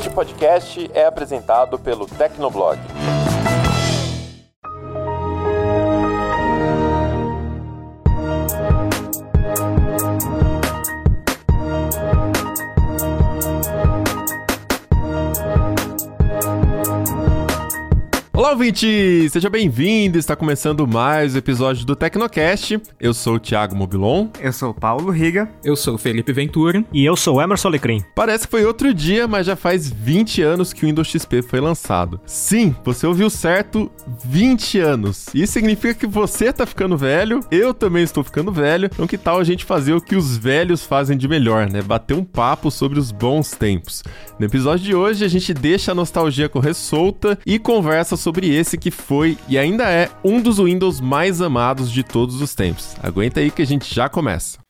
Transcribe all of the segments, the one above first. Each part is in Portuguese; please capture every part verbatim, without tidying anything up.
Este podcast é apresentado pelo Tecnoblog. Olá, ouvinte! Seja bem-vindo! Está começando mais um episódio do Tecnocast. Eu sou o Thiago Mobilon. Eu sou o Paulo Riga. Eu sou o Felipe Ventura. E eu sou o Emerson Alecrim. Parece que foi outro dia, mas já faz vinte anos que o Windows X P foi lançado. Sim, você ouviu certo, vinte anos. Isso significa que você tá ficando velho, eu também estou ficando velho. Então que tal a gente fazer o que os velhos fazem de melhor, né? Bater um papo sobre os bons tempos. No episódio de hoje, a gente deixa a nostalgia correr solta e conversa sobre sobre esse que foi e ainda é um dos Windows mais amados de todos os tempos. Aguenta aí que a gente já começa.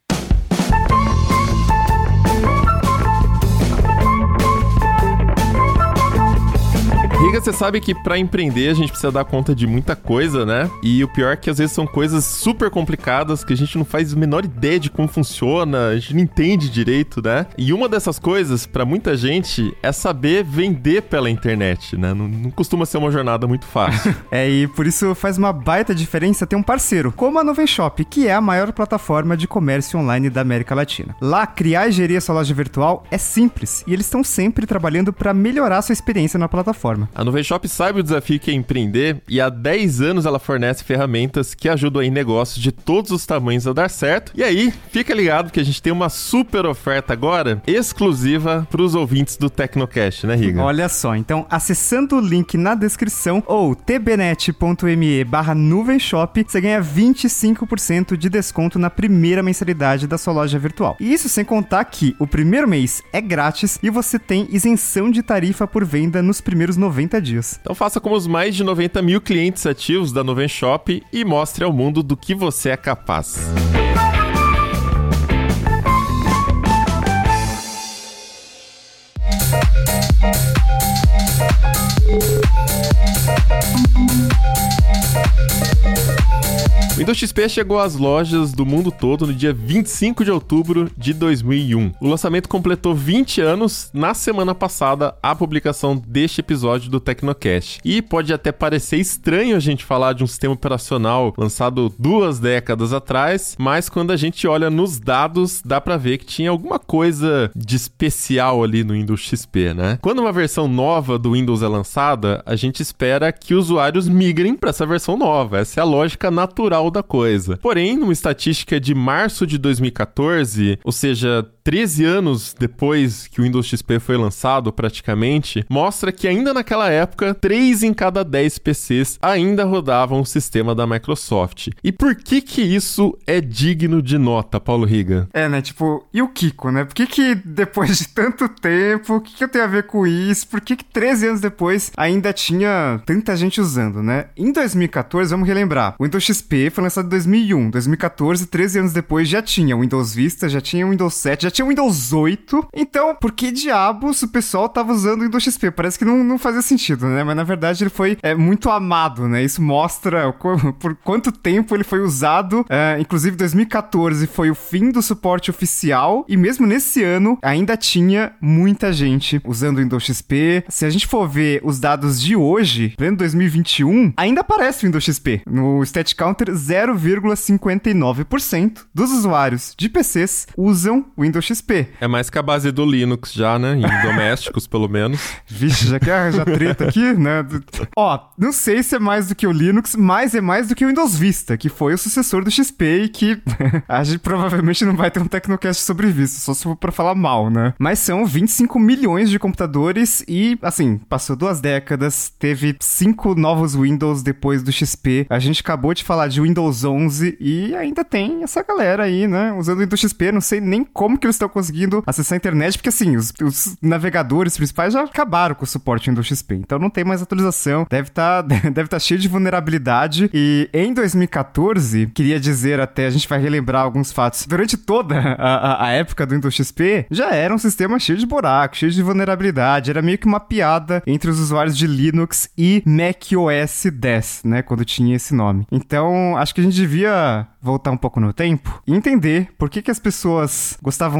Riga, você sabe que pra empreender a gente precisa dar conta de muita coisa, né? E o pior é que às vezes são coisas super complicadas que a gente não faz a menor ideia de como funciona, a gente não entende direito, né? E uma dessas coisas, pra muita gente, é saber vender pela internet, né? Não, não costuma ser uma jornada muito fácil. É, e por isso faz uma baita diferença ter um parceiro, como a Nuvem Shop, que é a maior plataforma de comércio online da América Latina. Lá, criar e gerir a sua loja virtual é simples, e eles estão sempre trabalhando pra melhorar a sua experiência na plataforma. A Nuvem Shop sabe o desafio que é empreender e há dez anos ela fornece ferramentas que ajudam aí negócios de todos os tamanhos a dar certo. E aí, fica ligado que a gente tem uma super oferta agora, exclusiva para os ouvintes do Tecnocast, né, Riga? Olha só, então acessando o link na descrição ou tbnet.me barra nuvenshop, você ganha vinte e cinco por cento de desconto na primeira mensalidade da sua loja virtual. E isso sem contar que o primeiro mês é grátis e você tem isenção de tarifa por venda nos primeiros noventa dias. Então faça como os mais de noventa mil clientes ativos da Nuvem Shop e mostre ao mundo do que você é capaz. O Windows X P chegou às lojas do mundo todo no dia vinte e cinco de outubro de dois mil e um. O lançamento completou vinte anos na semana passada, a publicação deste episódio do Tecnocast. E pode até parecer estranho a gente falar de um sistema operacional lançado duas décadas atrás, mas quando a gente olha nos dados, dá pra ver que tinha alguma coisa de especial ali no Windows X P, né? Quando uma versão nova do Windows é lançada, a gente espera que usuários migrem para essa versão nova. Essa é a lógica natural da coisa. Porém, numa estatística de março de dois mil e catorze, ou seja, treze anos depois que o Windows X P foi lançado praticamente, mostra que ainda naquela época, três em cada dez P Cs ainda rodavam o sistema da Microsoft. E por que que isso é digno de nota, Paulo Riga? É, né, tipo, e o Kiko, né? Por que que depois de tanto tempo, o que que eu tenho a ver com isso? Por que que treze anos depois ainda tinha tanta gente usando, né? Em dois mil e catorze, vamos relembrar, o Windows X P foi lançado em dois mil e um, dois mil e catorze, treze anos depois já tinha o Windows Vista, já tinha o Windows sete, já tinha o Windows oito, então por que diabos o pessoal tava usando o Windows X P? Parece que não, não fazia sentido, né? Mas na verdade ele foi é, muito amado, né? Isso mostra o, por quanto tempo ele foi usado, é, inclusive dois mil e catorze foi o fim do suporte oficial e mesmo nesse ano ainda tinha muita gente usando o Windows X P. Se a gente for ver os dados de hoje, pleno dois mil e vinte e um, ainda aparece o Windows X P. No Stat Counter, zero vírgula cinquenta e nove por cento dos usuários de P Cs usam o Windows X P. É mais que a base do Linux já, né? Em domésticos, pelo menos. Vixe, já quer arranjar treta aqui, né? Ó, não sei se é mais do que o Linux, mas é mais do que o Windows Vista, que foi o sucessor do X P e que a gente provavelmente não vai ter um Tecnocast sobre Vista, só se for pra falar mal, né? Mas são vinte e cinco milhões de computadores e, assim, passou duas décadas, teve cinco novos Windows depois do X P. A gente acabou de falar de Windows onze e ainda tem essa galera aí, né? Usando o Windows X P, não sei nem como que eles estão conseguindo acessar a internet, porque assim, os, os navegadores principais já acabaram com o suporte Windows X P, então não tem mais atualização, deve estar tá, deve tá cheio de vulnerabilidade. E em dois mil e catorze, queria dizer até, a gente vai relembrar alguns fatos, durante toda a, a, a época do Windows X P, já era um sistema cheio de buracos, cheio de vulnerabilidade, era meio que uma piada entre os usuários de Linux e macOS dez, né, quando tinha esse nome. Então, acho que a gente devia voltar um pouco no tempo e entender por que que as pessoas gostavam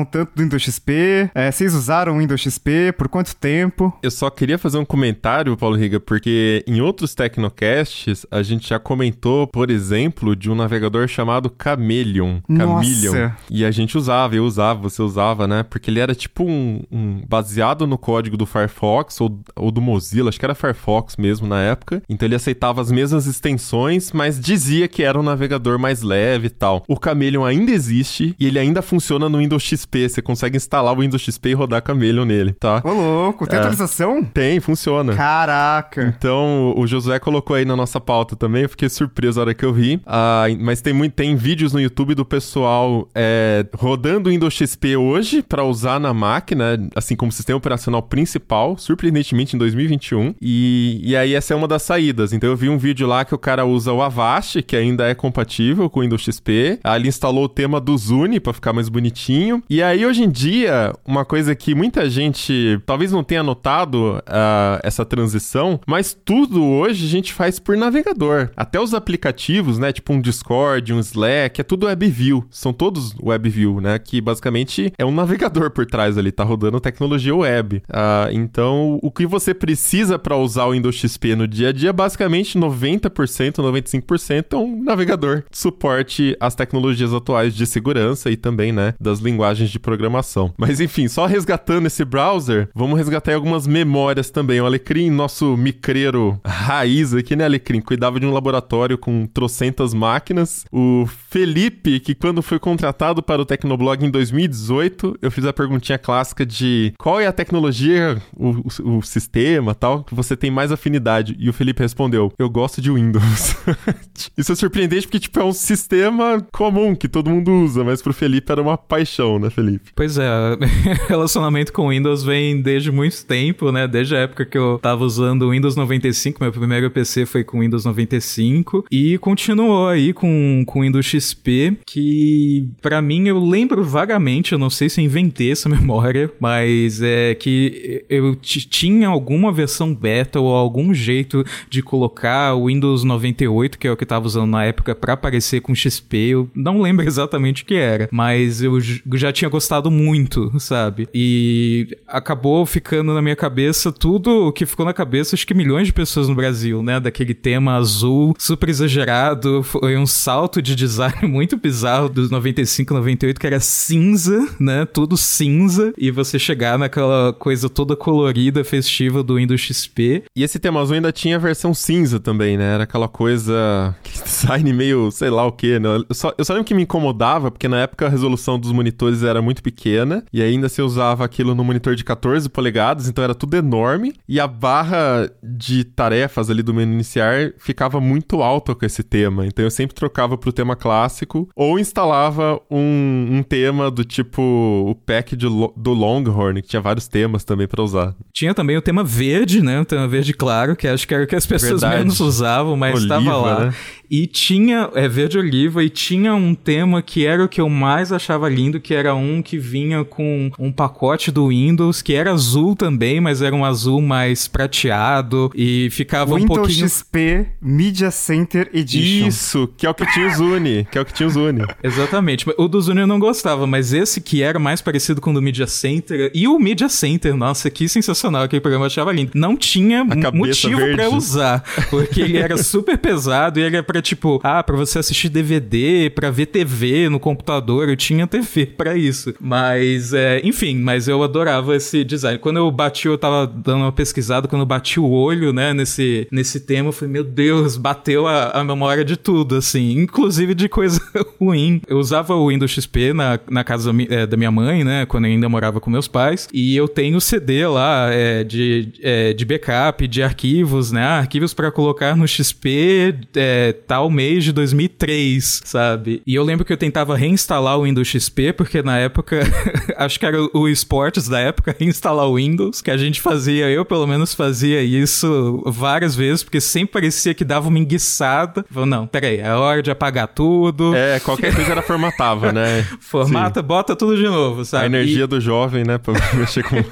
gostavam tanto do Windows X P? É, vocês usaram o Windows X P? Por quanto tempo? Eu só queria fazer um comentário, Paulo Riga, porque em outros Tecnocasts a gente já comentou, por exemplo, de um navegador chamado Chameleon. Nossa. Chameleon. E a gente usava, eu usava, você usava, né? Porque ele era tipo um, um baseado no código do Firefox ou, ou do Mozilla, acho que era Firefox mesmo na época. Então ele aceitava as mesmas extensões, mas dizia que era um navegador mais leve e tal. O Chameleon ainda existe e ele ainda funciona no Windows X P. Você consegue instalar o Windows X P e rodar Chameleon nele, tá? Ô, louco, tem é. atualização? Tem, funciona. Caraca. Então, o Josué colocou aí na nossa pauta também, eu fiquei surpreso na hora que eu vi. Ah, mas tem, muito, tem vídeos no YouTube do pessoal é, rodando o Windows X P hoje pra usar na máquina, assim como sistema operacional principal, surpreendentemente em dois mil e vinte e um. E, e aí essa é uma das saídas. Então eu vi um vídeo lá que o cara usa o Avast, que ainda é compatível com o Windows X P. Aí ele instalou o tema do Zune pra ficar mais bonitinho. E aí hoje em dia, uma coisa que muita gente talvez não tenha notado uh, essa transição, mas tudo hoje a gente faz por navegador. Até os aplicativos, né, tipo um Discord, um Slack, é tudo WebView. São todos WebView, né, que basicamente é um navegador por trás ali, tá rodando tecnologia web. Uh, então, o que você precisa para usar o Windows X P no dia a dia, basicamente noventa por cento, noventa e cinco por cento é um navegador que suporte as tecnologias atuais de segurança e também, né, das linguagens de programação. Mas enfim, só resgatando esse browser, vamos resgatar algumas memórias também. O Alecrim, nosso micreiro raiz aqui, né, Alecrim? Cuidava de um laboratório com trocentas máquinas. O Felipe, que quando foi contratado para o Tecnoblog em dois mil e dezoito, eu fiz a perguntinha clássica de qual é a tecnologia, o, o, o sistema, tal, que você tem mais afinidade. E o Felipe respondeu, eu gosto de Windows. Isso é surpreendente porque, tipo, é um sistema comum que todo mundo usa, mas pro Felipe era uma paixão, né, Felipe? Pois é, relacionamento com Windows vem desde muito tempo, né? Desde a época que eu tava usando o Windows noventa e cinco, meu primeiro P C foi com Windows noventa e cinco, e continuou aí com o Windows X P, que pra mim eu lembro vagamente, eu não sei se eu inventei essa memória, mas é que eu t- tinha alguma versão beta ou algum jeito de colocar o Windows noventa e oito, que é o que eu tava usando na época, pra aparecer com X P. Eu não lembro exatamente o que era, mas eu j- já tinha gostado muito, sabe? E acabou ficando na minha cabeça tudo o que ficou na cabeça, acho que milhões de pessoas no Brasil, né? Daquele tema azul, super exagerado, foi um salto de design muito bizarro dos noventa e cinco, noventa e oito, que era cinza, né? Tudo cinza, e você chegar naquela coisa toda colorida, festiva do Windows X P. E esse tema azul ainda tinha a versão cinza também, né? Era aquela coisa, aquele design meio, sei lá o que, né? Eu só, eu só lembro que me incomodava, porque na época a resolução dos monitores era muito pequena, e ainda se usava aquilo no monitor de catorze polegadas, então era tudo enorme, e a barra de tarefas ali do menu iniciar ficava muito alta com esse tema, então eu sempre trocava pro tema clássico, ou instalava um, um tema do tipo o pack de, do Longhorn, que tinha vários temas também pra usar. Tinha também o tema verde, né? O tema verde claro, que acho que era o que as pessoas Verdade. menos usavam, mas Oliva, estava lá. Né? E tinha, é verde oliva, e tinha um tema que era o que eu mais achava lindo, que era um que vinha com um pacote do Windows, que era azul também, mas era um azul mais prateado, e ficava Windows um pouquinho... X P Media Center Edition. Isso, que é o que tinha o Zune, que é o que tinha o Zune. Exatamente, o do Zune eu não gostava, mas esse que era mais parecido com o do Media Center, e o Media Center, nossa, que sensacional, aquele programa eu achava lindo. Não tinha motivo verde. pra usar, porque ele era super pesado, e ele era pra tipo, ah, pra você assistir D V D, pra ver T V no computador, eu tinha T V pra isso. Mas, é, enfim, mas eu adorava esse design. Quando eu bati, eu tava dando uma pesquisada, quando eu bati o olho, né, nesse, nesse tema, eu falei, meu Deus, bateu a, a memória de tudo, assim, inclusive de coisa ruim. Eu usava o Windows X P na, na casa é, da minha mãe, né, quando eu ainda morava com meus pais, e eu tenho C D lá é, de, é, de backup, de arquivos, né, arquivos pra colocar no X P é, tal mês de dois mil e três, sabe? E eu lembro que eu tentava reinstalar o Windows X P, porque na época, acho que era o esportes da época, reinstalar o Windows, que a gente fazia, eu pelo menos fazia isso várias vezes, porque sempre parecia que dava uma enguiçada. Falei, não, peraí, é hora de apagar tudo. É, qualquer coisa era formatava, né? Formata, Sim. Bota tudo de novo, sabe? A energia e... do jovem, né, pra mexer com...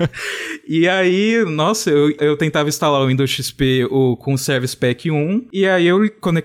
E aí, nossa, eu, eu tentava instalar o Windows X P o, com o Service Pack um, e aí eu conectava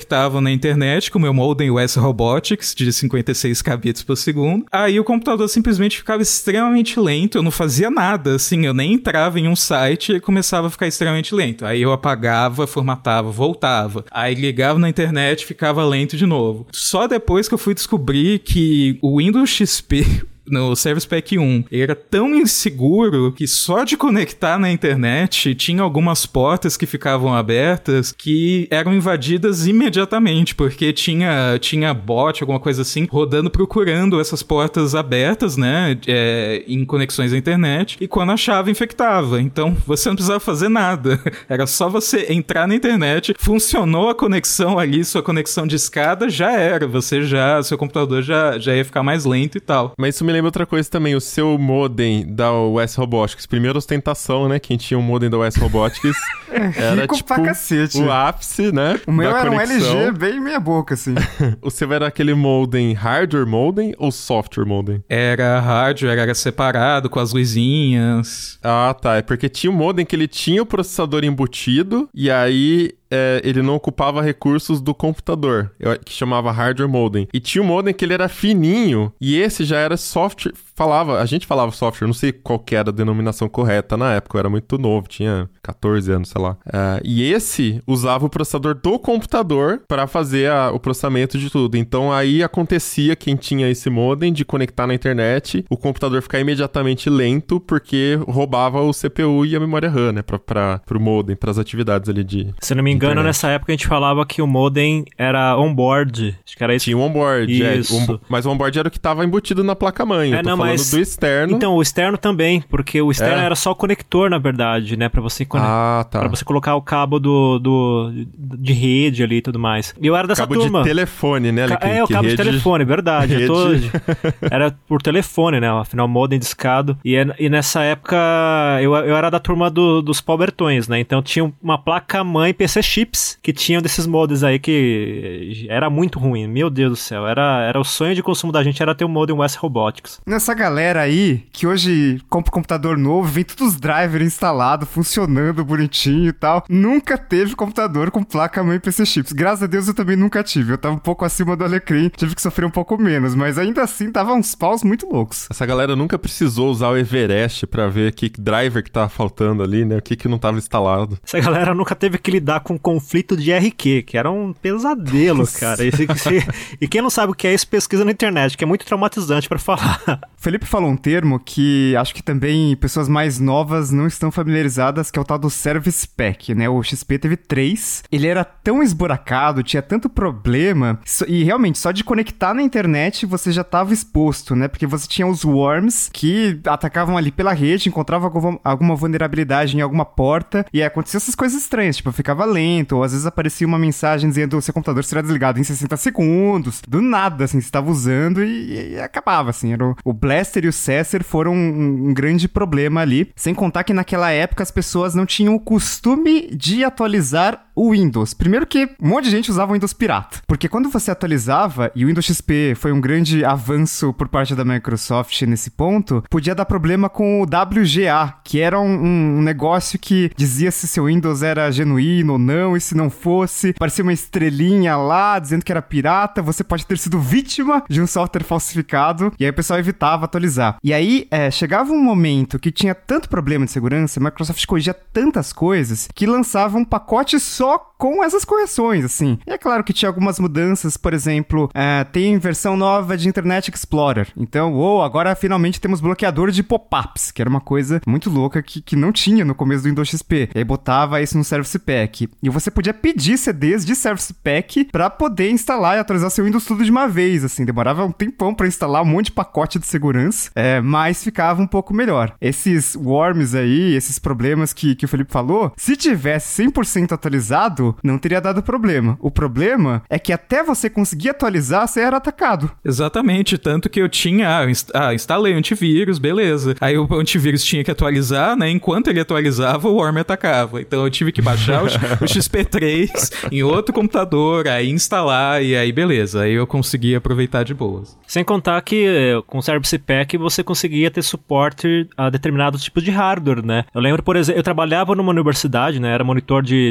conectavam na internet com o meu modem U S Robotics de cinquenta e seis kbps por segundo. Aí o computador simplesmente ficava extremamente lento, eu não fazia nada, assim, eu nem entrava em um site e começava a ficar extremamente lento. Aí eu apagava, formatava, voltava. Aí ligava na internet, ficava lento de novo. Só depois que eu fui descobrir que o Windows X P... no Service Pack um, ele era tão inseguro que só de conectar na internet tinha algumas portas que ficavam abertas que eram invadidas imediatamente, porque tinha, tinha bot, alguma coisa assim, rodando procurando essas portas abertas, né, é, em conexões à internet, e quando achava, infectava. Então, você não precisava fazer nada. Era só você entrar na internet, funcionou a conexão ali, sua conexão de escada, já era. Você já, seu computador já, já ia ficar mais lento e tal. Mas isso me lembra outra coisa também, o seu modem da U S Robotics, primeira ostentação, né? Quem tinha um modem da U S Robotics era rico tipo pra cacete. O ápice, né? O meu da era conexão. um L G bem meia boca, assim. O seu era aquele modem hardware modem ou software modem? Era hardware, era separado com as luzinhas. Ah, tá. É porque tinha um modem que ele tinha o processador embutido e aí... É, ele não ocupava recursos do computador, que chamava hardware modem. E tinha um modem que ele era fininho, e esse já era software, falava, a gente falava software, não sei qual que era a denominação correta na época, eu era muito novo, tinha catorze anos, sei lá. É, e esse usava o processador do computador para fazer a, o processamento de tudo. Então aí acontecia quem tinha esse modem de conectar na internet, o computador ficar imediatamente lento, porque roubava o C P U e a memória RAM, né, pra, pra, pro modem, pras atividades ali de... Se não me engano, internet. Nessa época a gente falava que o modem era on-board. Acho que era isso. Tinha um on-board, Isso. É, um, mas o on-board era o que estava embutido na placa-mãe. É, Eu tô não, falando mas... do externo. Então, o externo também, porque o externo É. era só o conector, na verdade, né? Pra você, conect... Ah, tá. pra você colocar o cabo do, do, de rede ali e tudo mais. E eu era dessa Cabo turma. de telefone, né? Ca- Que, é, o que cabo rede... de telefone, verdade. Eu tô... rede- Era por telefone, né? Afinal, modem discado. E, é- e nessa época, eu, eu era da turma do- dos pobertões, né? Então tinha uma placa-mãe P C Chips, que tinham desses modems aí que era muito ruim. Meu Deus do céu. Era, era o sonho de consumo da gente, era ter um modem U S Robotics. Nessa galera aí, que hoje compra um computador novo, vem todos os drivers instalados, funcionando bonitinho e tal, nunca teve computador com placa-mãe P C Chips. Graças a Deus eu também nunca tive. Eu tava um pouco acima do Alecrim, tive que sofrer um pouco menos, mas ainda assim tava uns paus muito loucos. Essa galera nunca precisou usar o Everest pra ver que driver que tava faltando ali, né? O que que não tava instalado. Essa galera nunca teve que lidar com conflito de R Q, que era um pesadelo, cara. E, se- e quem não sabe o que é isso, pesquisa na internet, que é muito traumatizante pra falar. O Felipe falou um termo que acho que também pessoas mais novas não estão familiarizadas, que é o tal do Service Pack, né? O X P teve três. Ele era tão esburacado, tinha tanto problema, so- e realmente, só de conectar na internet você já estava exposto, né? Porque você tinha os worms que atacavam ali pela rede, encontravam alguma, alguma vulnerabilidade em alguma porta, e aí aconteciam essas coisas estranhas, tipo, ficava lento, ou às vezes aparecia uma mensagem dizendo o seu computador será desligado em sessenta segundos, do nada, assim, você estava usando e, e acabava, assim. Era o, o Blaster e o Cesser foram um, um grande problema ali, sem contar que naquela época as pessoas não tinham o costume de atualizar o Windows. Primeiro que um monte de gente usava o Windows pirata, porque quando você atualizava, e o Windows X P foi um grande avanço por parte da Microsoft nesse ponto, podia dar problema com o W G A, que era um, um negócio que dizia se seu Windows era genuíno ou não, e se não fosse, parecia uma estrelinha lá, dizendo que era pirata, você pode ter sido vítima de um software falsificado, e aí o pessoal evitava atualizar. E aí, é, chegava um momento que tinha tanto problema de segurança, a Microsoft corrigia tantas coisas, que lançava um pacote só com essas correções, assim. E é claro que tinha algumas mudanças, por exemplo, é, tem versão nova de Internet Explorer. Então, ou agora finalmente temos bloqueador de pop-ups, que era uma coisa muito louca que, que não tinha no começo do Windows X P. E aí botava isso no Service Pack. E você podia pedir C Ds de Service Pack pra poder instalar e atualizar seu Windows tudo de uma vez, assim. Demorava um tempão pra instalar um monte de pacote de segurança, é, mas ficava um pouco melhor. Esses worms aí, esses problemas que, que o Felipe falou, se tivesse cem por cento atualizado, não teria dado problema. O problema é que até você conseguir atualizar, você era atacado. Exatamente, tanto que eu tinha, ah, inst- ah, instalei antivírus, beleza. Aí o antivírus tinha que atualizar, né? Enquanto ele atualizava, o worm atacava. Então eu tive que baixar o, X- o X P três em outro computador, aí instalar, e aí beleza. Aí eu consegui aproveitar de boas. Sem contar que eh, com o Service Pack você conseguia ter suporte a determinados tipos de hardware, né? Eu lembro, por exemplo, eu trabalhava numa universidade, né? Era monitor de, de laboratório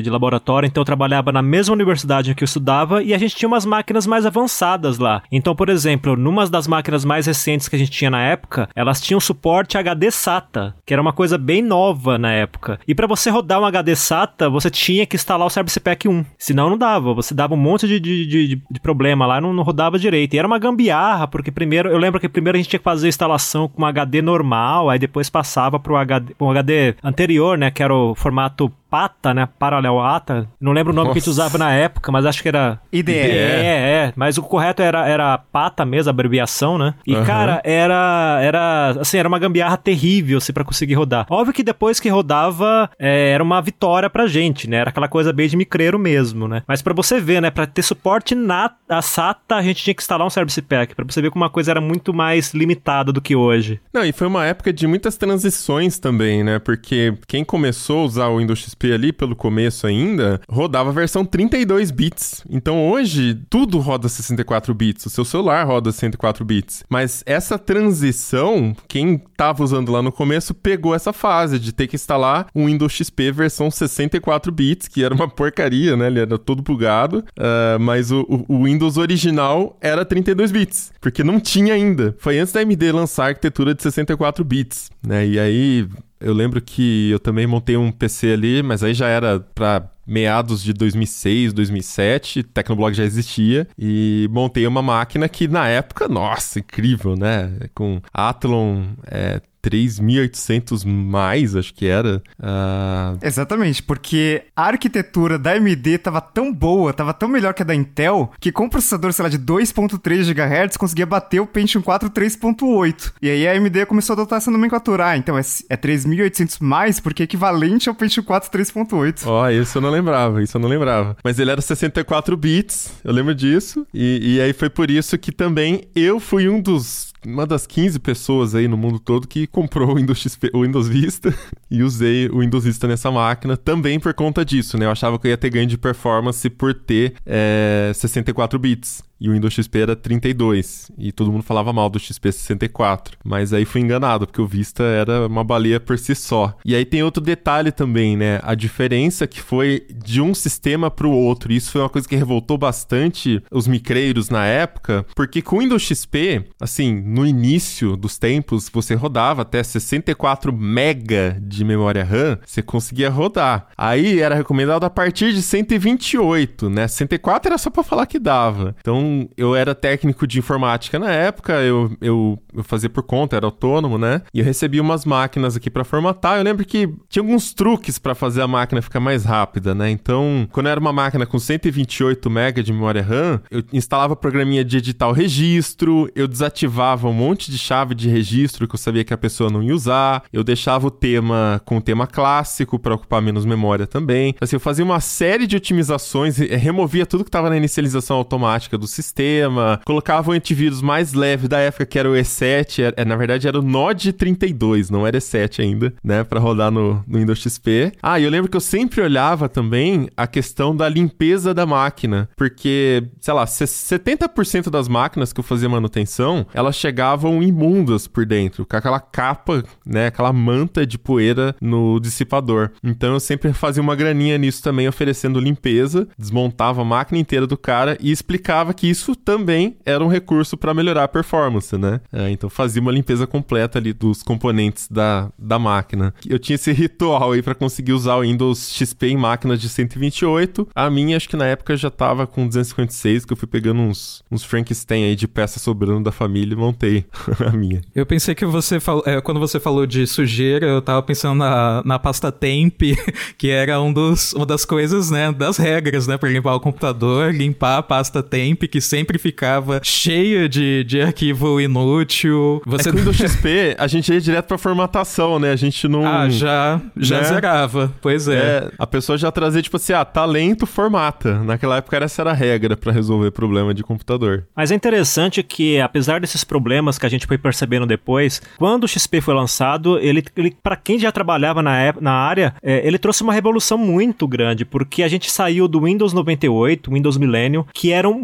laboratório, então eu trabalhava na mesma universidade em que eu estudava e a gente tinha umas máquinas mais avançadas lá. Então, por exemplo, numa das máquinas mais recentes que a gente tinha na época, elas tinham suporte H D SATA, que era uma coisa bem nova na época. E para você rodar um H D SATA, você tinha que instalar o Service Pack um, senão não dava, você dava um monte de, de, de, de problema lá, não, não rodava direito. E era uma gambiarra, porque primeiro, eu lembro que primeiro a gente tinha que fazer a instalação com um H D normal, aí depois passava pro H D, pro H D anterior, né, que era o formato PATA, né? Parallel A T A. Não lembro o nome Nossa. que a gente usava na época, mas acho que era... I D E. É, é. Mas o correto era, era PATA mesmo, a abreviação, né? E, uhum. cara, era... Era, assim, era uma gambiarra terrível, assim, pra conseguir rodar. Óbvio que depois que rodava, é, era uma vitória pra gente, né? Era aquela coisa bem de micreiro mesmo, né? Mas pra você ver, né? Pra ter suporte na a SATA, a gente tinha que instalar um Service Pack. Pra você ver como uma coisa era muito mais limitada do que hoje. Não, e foi uma época de muitas transições também, né? Porque quem começou a usar o Windows X P ali pelo começo ainda, rodava a versão trinta e dois bits. Então hoje, tudo roda sessenta e quatro bits. O seu celular roda sessenta e quatro bits. Mas essa transição, quem tava usando lá no começo, pegou essa fase de ter que instalar um Windows X P versão sessenta e quatro bits, que era uma porcaria, né? Ele era todo bugado. Uh, mas o, o, o Windows original era trinta e dois bits, porque não tinha ainda. Foi antes da A M D lançar a arquitetura de sessenta e quatro bits, né? E aí... Eu lembro que eu também montei um P C ali, mas aí já era pra meados de dois mil e seis, dois mil e sete, Tecnoblog já existia, e montei uma máquina que na época, nossa, incrível, né? Com Athlon é, três mil e oitocentos mais, acho que era. Uh... Exatamente, porque a arquitetura da A M D tava tão boa, tava tão melhor que a da Intel, que com um processador, sei lá, de dois ponto três gigahertz, conseguia bater o Pentium quatro três ponto oito. E aí a A M D começou a adotar essa nomenclatura. Ah, então é, é três mil e oitocentos mais, porque é equivalente ao Pentium quatro três ponto oito. Ó, oh, isso eu não lembrava, isso eu não lembrava. Mas ele era sessenta e quatro bits, eu lembro disso. E, e aí foi por isso que também eu fui um dos... uma das quinze pessoas aí no mundo todo que comprou o Windows X P, o Windows Vista, e usei o Windows Vista nessa máquina também por conta disso, né? Eu achava que eu ia ter ganho de performance por ter é, sessenta e quatro bits. E o Windows X P era trinta e dois. E todo mundo falava mal do X P sessenta e quatro. Mas aí fui enganado, porque o Vista era uma baleia por si só. E aí tem outro detalhe também, né? A diferença que foi de um sistema pro outro. E isso foi uma coisa que revoltou bastante os micreiros na época. Porque com o Windows X P, assim, no início dos tempos, você rodava até sessenta e quatro mega de memória RAM. Você conseguia rodar. Aí era recomendado a partir de cento e vinte e oito, né? sessenta e quatro era só pra falar que dava. Então, eu era técnico de informática na época, eu, eu, eu fazia por conta, era autônomo, né? E eu recebia umas máquinas aqui pra formatar. Eu lembro que tinha alguns truques pra fazer a máquina ficar mais rápida, né? Então, quando era uma máquina com cento e vinte e oito mega de memória RAM, eu instalava programinha de editar o registro, eu desativava um monte de chave de registro que eu sabia que a pessoa não ia usar, eu deixava o tema com o tema clássico pra ocupar menos memória também. Assim, eu fazia uma série de otimizações, removia tudo que estava na inicialização automática do sistema, colocava o antivírus mais leve da época, que era o E sete, é, na verdade era o Node trinta e dois, não era E sete ainda, né, pra rodar no, no Windows X P. Ah, e eu lembro que eu sempre olhava também a questão da limpeza da máquina, porque, sei lá, setenta por cento das máquinas que eu fazia manutenção, elas chegavam imundas por dentro, com aquela capa, né, aquela manta de poeira no dissipador. Então eu sempre fazia uma graninha nisso também, oferecendo limpeza, desmontava a máquina inteira do cara e explicava que isso também era um recurso para melhorar a performance, né? É, então fazia uma limpeza completa ali dos componentes da, da máquina. Eu tinha esse ritual aí para conseguir usar o Windows X P em máquinas de cento e vinte e oito. A minha, acho que na época já tava com duzentos e cinquenta e seis, que eu fui pegando uns, uns Frankenstein aí de peça sobrando da família e montei a minha. Eu pensei que você falou, é, quando você falou de sujeira, eu tava pensando na, na pasta temp, que era um dos, uma das coisas, né, das regras, né, para limpar o computador, limpar a pasta temp, que sempre ficava cheia de, de arquivo inútil. Você... É que o Windows X P, a gente ia direto pra formatação, né? A gente não... Ah, já, já né? zerava. Pois é. é. A pessoa já trazia, tipo assim, ah, tá lento, formata. Naquela época essa era a regra pra resolver problema de computador. Mas é interessante que, apesar desses problemas que a gente foi percebendo depois, quando o X P foi lançado, ele, ele pra quem já trabalhava na, época, na área, é, ele trouxe uma revolução muito grande, porque a gente saiu do Windows noventa e oito, Windows Millennium, que eram muito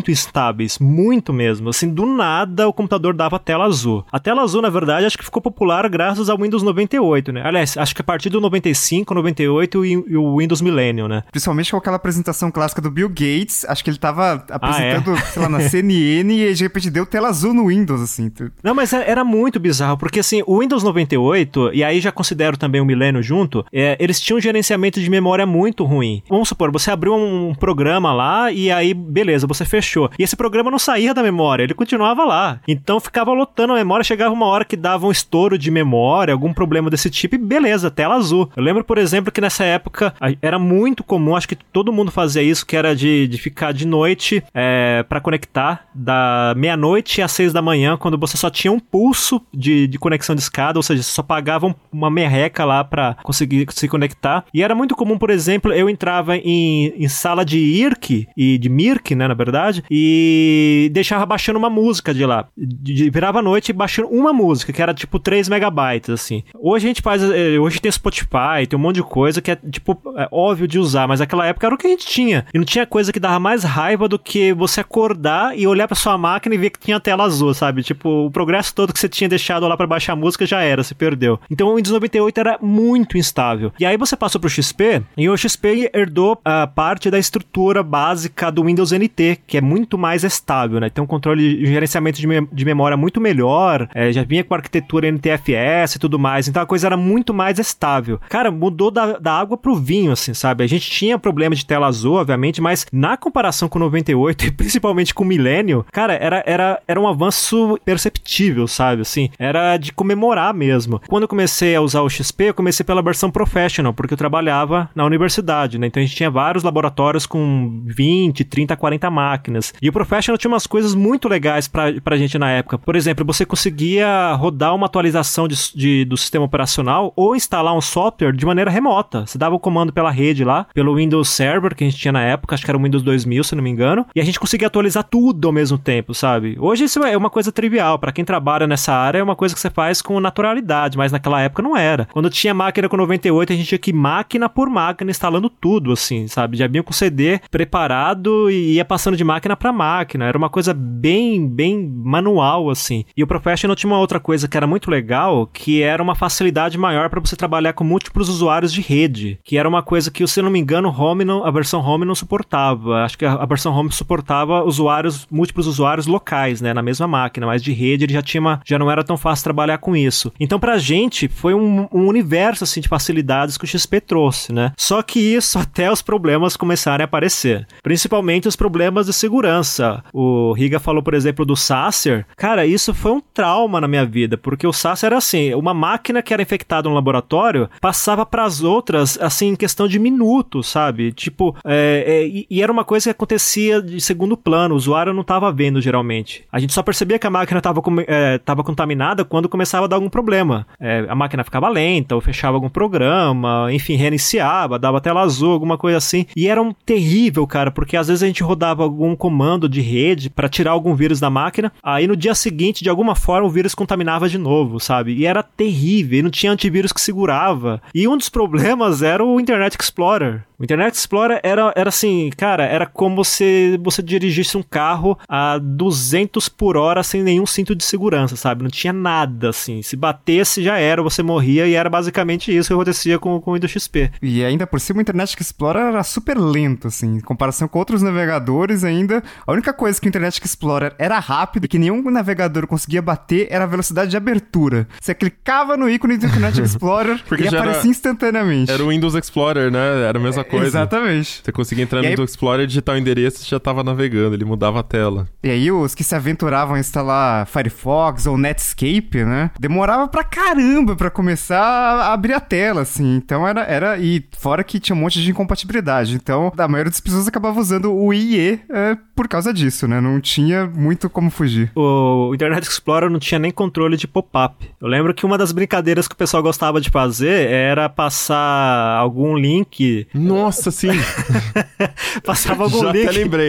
muito instáveis, muito mesmo. Assim, do nada o computador dava tela azul. A tela azul, na verdade, acho que ficou popular graças ao Windows noventa e oito, né? Aliás, acho que a partir do noventa e cinco, noventa e oito e, e o Windows Millennium, né? Principalmente com aquela apresentação clássica do Bill Gates, acho que ele tava apresentando, ah, é? sei lá, na C N N e de repente deu tela azul no Windows, assim. Não, mas era muito bizarro, porque assim, o Windows noventa e oito, e aí já considero também o Millennium junto, é, eles tinham um gerenciamento de memória muito ruim. Vamos supor, você abriu um programa lá e aí, beleza, você fechou. E esse programa não saía da memória, ele continuava lá. Então ficava lotando a memória, chegava uma hora que dava um estouro de memória, algum problema desse tipo, e beleza, tela azul. Eu lembro, por exemplo, que nessa época era muito comum, acho que todo mundo fazia isso, que era de, de ficar de noite é, para conectar, da meia-noite às seis da manhã, quando você só tinha um pulso de, de conexão de escada, ou seja, você só pagava um, uma merreca lá para conseguir se conectar. E era muito comum, por exemplo, eu entrava em, em sala de I R C, e de M I R C, né, na verdade, e deixava baixando uma música de lá. De, de, virava a noite e baixando uma música, que era tipo três megabytes, assim. Hoje a gente faz, hoje tem Spotify, tem um monte de coisa que é, tipo, é óbvio de usar, mas naquela época era o que a gente tinha. E não tinha coisa que dava mais raiva do que você acordar e olhar pra sua máquina e ver que tinha tela azul, sabe? Tipo, o progresso todo que você tinha deixado lá pra baixar a música já era, se perdeu. Então o Windows noventa e oito era muito instável. E aí você passou pro X P, e o X P herdou a parte da estrutura básica do Windows N T, que é muito mais estável, né? Tem um controle de gerenciamento de, me- de memória muito melhor, é, já vinha com a arquitetura N T F S e tudo mais, então a coisa era muito mais estável. Cara, mudou da, da água pro vinho, assim, sabe? A gente tinha problema de tela azul, obviamente, mas na comparação com o noventa e oito, e principalmente com o Millennium, cara, era, era, era um avanço perceptível, sabe? Assim, era de comemorar mesmo. Quando eu comecei a usar o X P, eu comecei pela versão Professional, porque eu trabalhava na universidade, né? Então a gente tinha vários laboratórios com vinte, trinta, quarenta máquinas. E o Professional tinha umas coisas muito legais pra, pra gente na época. Por exemplo, você conseguia rodar uma atualização de, de, do sistema operacional ou instalar um software de maneira remota. Você dava o comando pela rede lá, pelo Windows Server que a gente tinha na época, acho que era o Windows dois mil, se não me engano, e a gente conseguia atualizar tudo ao mesmo tempo, sabe? Hoje isso é uma coisa trivial. Pra quem trabalha nessa área, é uma coisa que você faz com naturalidade, mas naquela época não era. Quando tinha máquina com noventa e oito, a gente tinha que ir máquina por máquina instalando tudo, assim, sabe? Já vinha com o C D preparado e ia passando de máquina pra máquina. Era uma coisa bem, bem manual, assim. E o Professional tinha uma outra coisa que era muito legal, que era uma facilidade maior pra você trabalhar com múltiplos usuários de rede, que era uma coisa que, se eu não me engano, Home não, a versão Home não suportava. Acho que a, a versão Home suportava usuários, múltiplos usuários locais, né, na mesma máquina, mas de rede ele já tinha uma, já não era tão fácil trabalhar com isso. Então, pra gente, foi um, um universo, assim, de facilidades que o X P trouxe, né? Só que isso até os problemas começarem a aparecer. Principalmente os problemas de segurança. O Riga falou, por exemplo, do Sacer. Cara, isso foi um trauma na minha vida, porque o Sacer era assim, uma máquina que era infectada no laboratório, passava pras outras, assim, em questão de minutos, sabe? Tipo, é, é, e, e era uma coisa que acontecia de segundo plano, o usuário não tava vendo, geralmente. A gente só percebia que a máquina tava, é, tava contaminada quando começava a dar algum problema. É, a máquina ficava lenta, ou fechava algum programa, enfim, reiniciava, dava tela azul, alguma coisa assim. E era um terrível, cara, porque às vezes a gente rodava algum comando de rede pra tirar algum vírus da máquina, aí no dia seguinte, de alguma forma, o vírus contaminava de novo, sabe? E era terrível, e não tinha antivírus que segurava. E um dos problemas era o Internet Explorer. O Internet Explorer era, era assim, cara, era como se você dirigisse um carro a duzentos por hora sem nenhum cinto de segurança, sabe? Não tinha nada, assim. Se batesse, já era, você morria, e era basicamente isso que acontecia com, com o Windows X P. E ainda por cima, o Internet Explorer era super lento, assim, em comparação com outros navegadores ainda. A única coisa que o Internet Explorer era rápido e que nenhum navegador conseguia bater era a velocidade de abertura. Você clicava no ícone do Internet Explorer e aparecia era, instantaneamente. Era o Windows Explorer, né? Era a mesma coisa. Exatamente. Você conseguia entrar no aí... Windows Explorer, digitar o endereço e já tava navegando, ele mudava a tela. E aí os que se aventuravam a instalar Firefox ou Netscape, né? Demorava pra caramba pra começar a abrir a tela, assim. Então era... era e fora que tinha um monte de incompatibilidade. Então a maioria das pessoas acabava usando o I E é, por causa disso, né? Não tinha muito como fugir. O Internet Explorer não tinha nem controle de pop-up. Eu lembro que uma das brincadeiras que o pessoal gostava de fazer era passar algum link... Nossa, sim! Passava algum Já link. Já até lembrei.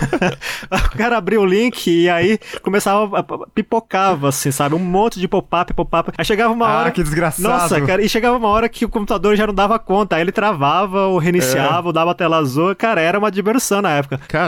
O cara abria o link e aí começava, a, pipocava, assim, sabe? Um monte de pop-up, pop-up. Aí chegava uma hora... Ah, que desgraçado! Nossa, cara, e chegava uma hora que o computador já não dava conta. Aí ele travava, ou reiniciava, é. ou dava tela azul. Cara, era uma diversão na época. Cara, e isso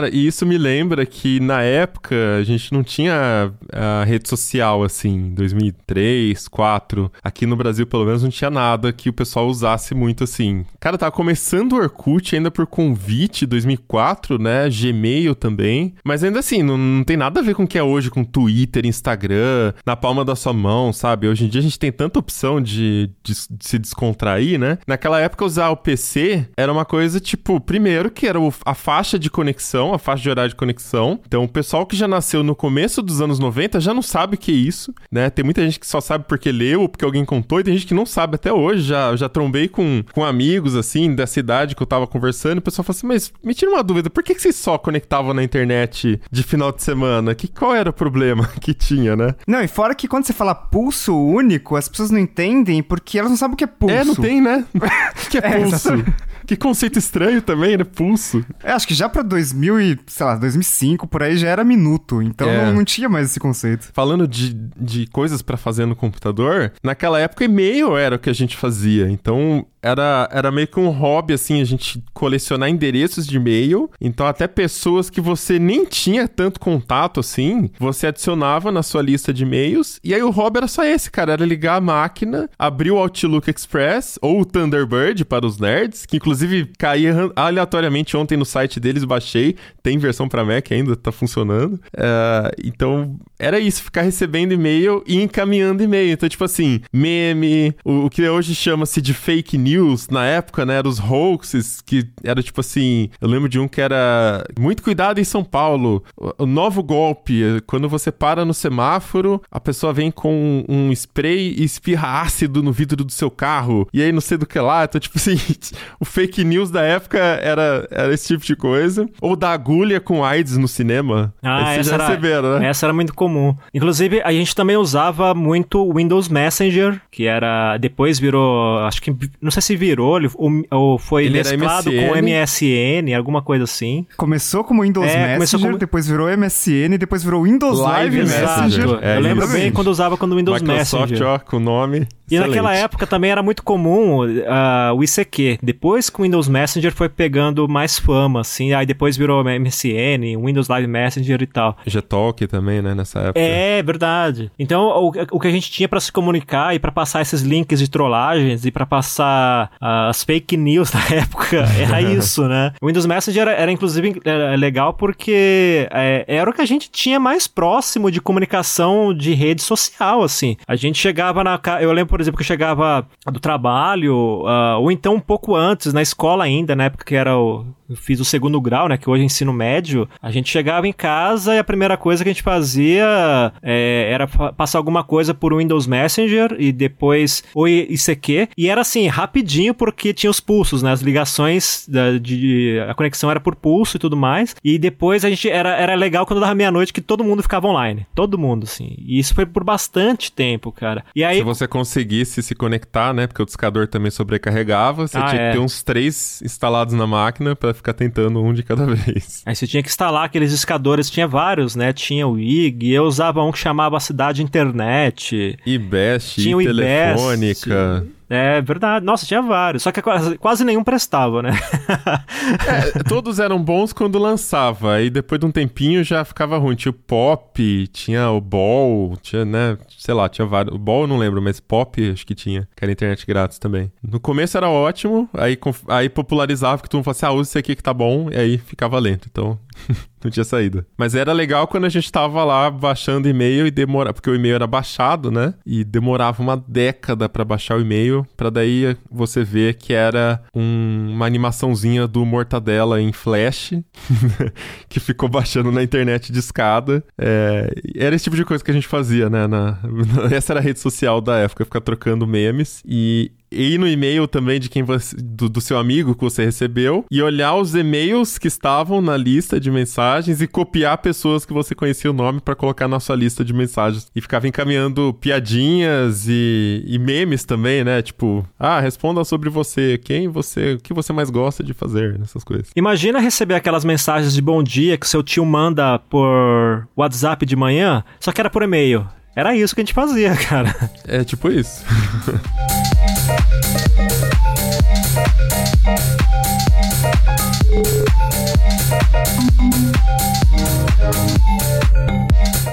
isso me lembra que na época a gente não tinha a rede social assim, em dois mil e três, dois mil e quatro. Aqui no Brasil, pelo menos, não tinha nada que o pessoal usasse muito assim. Cara, tava começando o Orkut ainda por convite, dois mil e quatro, né? Gmail também. Mas ainda assim, não, não tem nada a ver com o que é hoje, com Twitter, Instagram, na palma da sua mão, sabe? Hoje em dia a gente tem tanta opção de, de, de se descontrair, né? Naquela época, usar o P C era uma coisa, tipo, primeiro que era o, a faixa de conexão, a faixa de horário de conexão. Então, o pessoal que já nasceu no começo dos anos noventa já não sabe o que é isso, né? Tem muita gente que só sabe porque leu ou porque alguém contou, e tem gente que não sabe até hoje. Já, já trombei com, com amigos, assim, dessa idade que eu tava conversando, e o pessoal fala assim, mas me tira uma dúvida, por que, que vocês só conectavam na internet de final de semana? Que, qual era o problema que tinha, né? Não, e fora que quando você fala pulso único, as pessoas não entendem porque elas não sabem o que é pulso. É, não tem, né? O que é pulso? É, que conceito estranho também, né? Pulso. É, acho que já pra dois mil e, sei lá, dois mil e cinco, por aí já era minuto. Então é. não, não tinha mais esse conceito. Falando de, de coisas pra fazer no computador, naquela época e-mail era o que a gente fazia. Então era, era meio que um hobby, assim, a gente colecionar endereços de e-mail. Então até pessoas que você nem tinha tanto contato, assim, você adicionava na sua lista de e-mails. E aí o hobby era só esse, cara. Era ligar a máquina, abrir o Outlook Express ou o Thunderbird para os nerds, que inclusive Inclusive, caí aleatoriamente ontem no site deles, baixei. Tem versão pra Mac ainda, tá funcionando. Uh, então, era isso, ficar recebendo e-mail e encaminhando e-mail. Então, tipo assim, meme, o, o que hoje chama-se de fake news, na época, né, eram os hoaxes, que era tipo assim, eu lembro de um que era muito cuidado em São Paulo, o, o novo golpe, quando você para no semáforo, a pessoa vem com um spray e espirra ácido no vidro do seu carro, e aí não sei do que lá, então, tipo assim, o fake fake news da época era, era esse tipo de coisa. Ou da agulha com AIDS no cinema. Ah, essa já receberam, né? Essa era muito comum. Inclusive, a gente também usava muito o Windows Messenger, que era... Depois virou... Acho que... Não sei se virou, ou, ou foi Ele mesclado com o M S N, alguma coisa assim. Começou como Windows é, Messenger, como... depois virou M S N, depois virou Windows Live, Live Messenger. É, eu lembro exatamente. bem quando usava quando o Windows Microsoft, Messenger. Ó, com o nome... E excelente. Naquela época também era muito comum uh, o I C Q. Depois que o Windows Messenger foi pegando mais fama, assim, aí depois virou M S N, Windows Live Messenger e tal. Gtalk também, né, nessa época. É, verdade. Então, o, o que a gente tinha pra se comunicar e pra passar esses links de trollagens e pra passar uh, as fake news da época, era isso, né? O Windows Messenger era, era inclusive, era legal porque é, era o que a gente tinha mais próximo de comunicação de rede social, assim. A gente chegava na... Eu lembro, por exemplo, que eu chegava do trabalho, uh, ou então um pouco antes, na escola ainda, na época que era o... Eu fiz o segundo grau, né, que hoje é ensino médio. A gente chegava em casa e a primeira coisa que a gente fazia é, era passar alguma coisa por Windows Messenger e depois o I C Q. E era assim, rapidinho, porque tinha os pulsos, né, as ligações, da, de, a conexão era por pulso e tudo mais. E depois a gente, era, era legal quando dava meia-noite que todo mundo ficava online. Todo mundo, assim. E isso foi por bastante tempo, cara. E aí... Se você conseguisse se conectar, né, porque o discador também sobrecarregava, você ah, tinha é. que ter uns três instalados na máquina pra ficar tentando um de cada vez. Aí você tinha que instalar aqueles discadores, tinha vários, né? Tinha o I G, eu usava um que chamava Cidade Internet. iBest, tinha o Telefônica. É verdade. Nossa, tinha vários. Só que quase, quase nenhum prestava, né? É, todos eram bons quando lançava. E depois de um tempinho já ficava ruim. Tinha o Pop, tinha o Ball, tinha, né? Sei lá, tinha vários. O Ball eu não lembro, mas Pop acho que tinha. Que era internet grátis também. No começo era ótimo. Aí, aí popularizava, que todo mundo falava assim, ah, usa esse aqui que tá bom. E aí ficava lento. Então... não tinha saída. Mas era legal quando a gente tava lá baixando e-mail e demorava... Porque o e-mail era baixado, né? E demorava uma década pra baixar o e-mail, pra daí você ver que era um, uma animaçãozinha do Mortadela em Flash, que ficou baixando na internet de escada. É, era esse tipo de coisa que a gente fazia, né? Na, essa era a rede social da época, ficar trocando memes. E... E ir no e-mail também de quem você, do, do seu amigo que você recebeu e olhar os e-mails que estavam na lista de mensagens e copiar pessoas que você conhecia o nome pra colocar na sua lista de mensagens. E ficava encaminhando piadinhas e, e memes também, né? Tipo, ah, responda sobre você, quem você, o que você mais gosta de fazer, essas coisas. Imagina receber aquelas mensagens de bom dia que seu tio manda por WhatsApp de manhã, só que era por e-mail. Era isso que a gente fazia, cara. É tipo isso.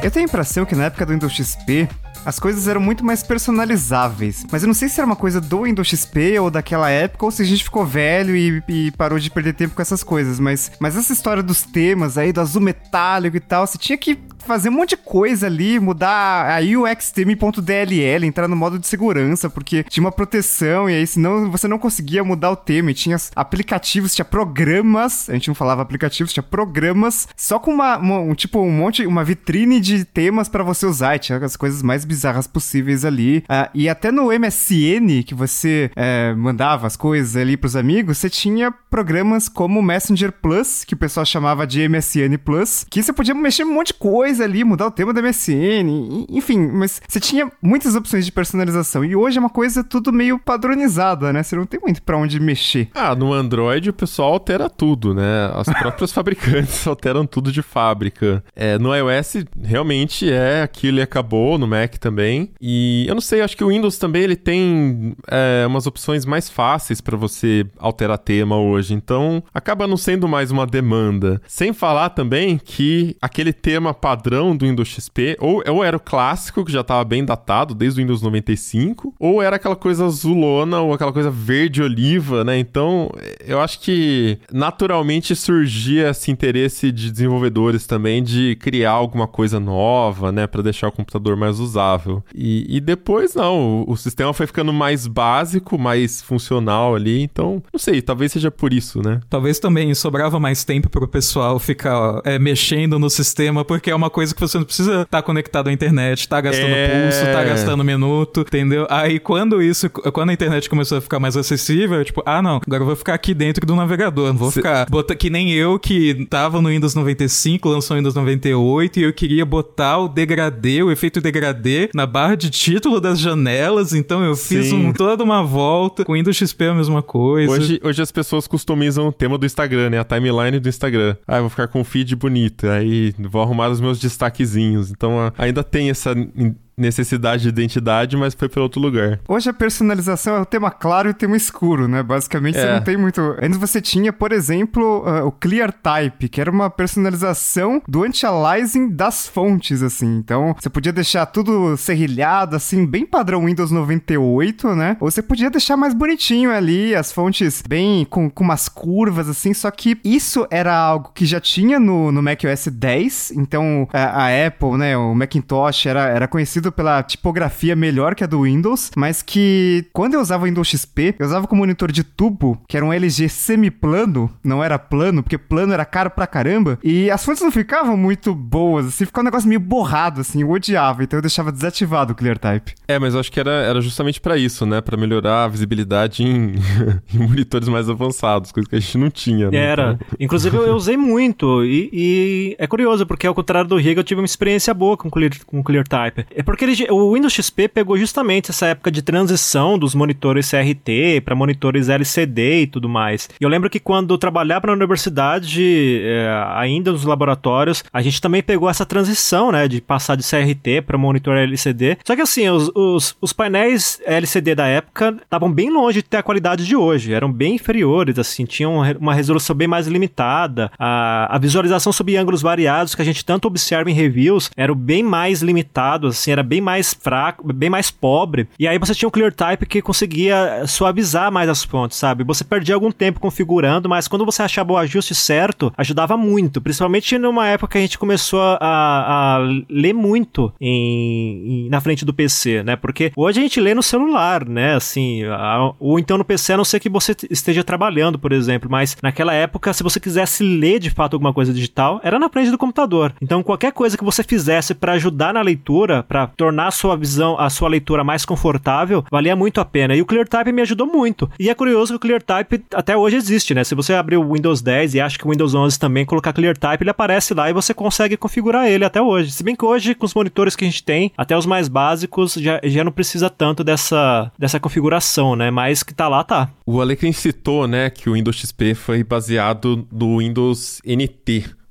Eu tenho a impressão que na época do Windows X P, as coisas eram muito mais personalizáveis. Mas eu não sei se era uma coisa do Windows X P ou daquela época, ou se a gente ficou velho e, e parou de perder tempo com essas coisas. Mas, mas essa história dos temas aí, do azul metálico e tal, você tinha que fazer um monte de coisa ali, mudar aí o X T M ponto D L L, entrar no modo de segurança, porque tinha uma proteção, e aí senão você não conseguia mudar o tema, e tinha aplicativos, tinha programas, a gente não falava aplicativos, tinha programas, só com uma, uma um, tipo, um monte, uma vitrine de temas pra você usar, e tinha as coisas mais bizarras possíveis ali, uh, e até no M S N, que você uh, mandava as coisas ali pros amigos, você tinha programas como o Messenger Plus, que o pessoal chamava de M S N Plus, que você podia mexer um monte de coisa ali, mudar o tema do M S N, enfim, mas você tinha muitas opções de personalização, e hoje é uma coisa tudo meio padronizada, né? Você não tem muito pra onde mexer. Ah, no Android o pessoal altera tudo, né? As próprias fabricantes alteram tudo de fábrica. É, no iOS, realmente é aquilo e acabou, no Mac também. E eu não sei, acho que o Windows também ele tem é, umas opções mais fáceis pra você alterar tema hoje, então acaba não sendo mais uma demanda. Sem falar também que aquele tema padrão do Windows X P, ou, ou era o clássico, que já estava bem datado, desde o Windows noventa e cinco, ou era aquela coisa azulona, ou aquela coisa verde-oliva, né? Então, eu acho que naturalmente surgia esse interesse de desenvolvedores também de criar alguma coisa nova, né? Para deixar o computador mais usável. E, e depois, não, o, o sistema foi ficando mais básico, mais funcional ali, então, não sei, talvez seja por isso, né? Talvez também sobrava mais tempo pro pessoal ficar é, mexendo no sistema, porque é uma coisa que você não precisa estar tá conectado à internet, tá gastando é... pulso, tá gastando minuto, entendeu? Aí quando isso, quando a internet começou a ficar mais acessível, eu, tipo, ah não, agora eu vou ficar aqui dentro do navegador, não vou Cê... ficar, bota, que nem eu que tava no Windows noventa e cinco, lançou o Windows noventa e oito e eu queria botar o degradê, o efeito degradê na barra de título das janelas, então eu fiz um, toda uma volta, com o Windows X P é a mesma coisa. Hoje, hoje as pessoas customizam o tema do Instagram, né? A timeline do Instagram. Ah, eu vou ficar com um feed bonito, aí vou arrumar os meus destaquezinhos. Então ainda tem essa necessidade de identidade, mas foi para outro lugar. Hoje a personalização é o tema claro e o tema escuro, né? Basicamente é. Você não tem muito... Antes você tinha, por exemplo, uh, o Clear Type, que era uma personalização do anti-aliasing das fontes, assim. Então, você podia deixar tudo serrilhado, assim, bem padrão Windows noventa e oito, né? Ou você podia deixar mais bonitinho ali, as fontes bem com, com umas curvas, assim, só que isso era algo que já tinha no, no macOS dez, então a, a Apple, né, o Macintosh era, era conhecido pela tipografia melhor que a do Windows, mas que quando eu usava o Windows X P, eu usava com monitor de tubo, que era um L G semiplano, não era plano, porque plano era caro pra caramba, e as fontes não ficavam muito boas, assim, ficava um negócio meio borrado, assim, eu odiava, então eu deixava desativado o ClearType. É, mas eu acho que era, era justamente pra isso, né, pra melhorar a visibilidade em, em monitores mais avançados, coisa que a gente não tinha, né? Era, então... inclusive eu usei muito, e, e é curioso, porque ao contrário do Riga, eu tive uma experiência boa com o Clear, com o ClearType. É porque ele, o Windows X P pegou justamente essa época de transição dos monitores C R T para monitores L C D e tudo mais. E eu lembro que quando eu trabalhava na universidade, é, ainda nos laboratórios, a gente também pegou essa transição, né, de passar de C R T para monitor L C D. Só que assim, os, os, os painéis L C D da época estavam bem longe de ter a qualidade de hoje, eram bem inferiores, assim, tinham uma resolução bem mais limitada, a, a visualização sob ângulos variados que a gente tanto observa em reviews, era bem mais limitado, assim, era bem mais fraco, bem mais pobre, e aí você tinha um ClearType que conseguia suavizar mais as fontes, sabe? Você perdia algum tempo configurando, mas quando você achava o ajuste certo, ajudava muito, principalmente numa época que a gente começou a, a ler muito em, em, na frente do P C, né? Porque hoje a gente lê no celular, né? Assim, a, ou então no P C, a não ser que você esteja trabalhando, por exemplo, mas naquela época, se você quisesse ler de fato alguma coisa digital, era na frente do computador. Então, qualquer coisa que você fizesse para ajudar na leitura, para tornar a sua visão, a sua leitura mais confortável, valia muito a pena. E o ClearType me ajudou muito. E é curioso que o ClearType até hoje existe, né? Se você abrir o Windows dez e acha que o Windows onze também colocar ClearType, ele aparece lá e você consegue configurar ele até hoje. Se bem que hoje, com os monitores que a gente tem, até os mais básicos, já, já não precisa tanto dessa, dessa configuração, né? Mas que tá lá, tá. O Alecrim citou, né, que o Windows X P foi baseado no Windows N T.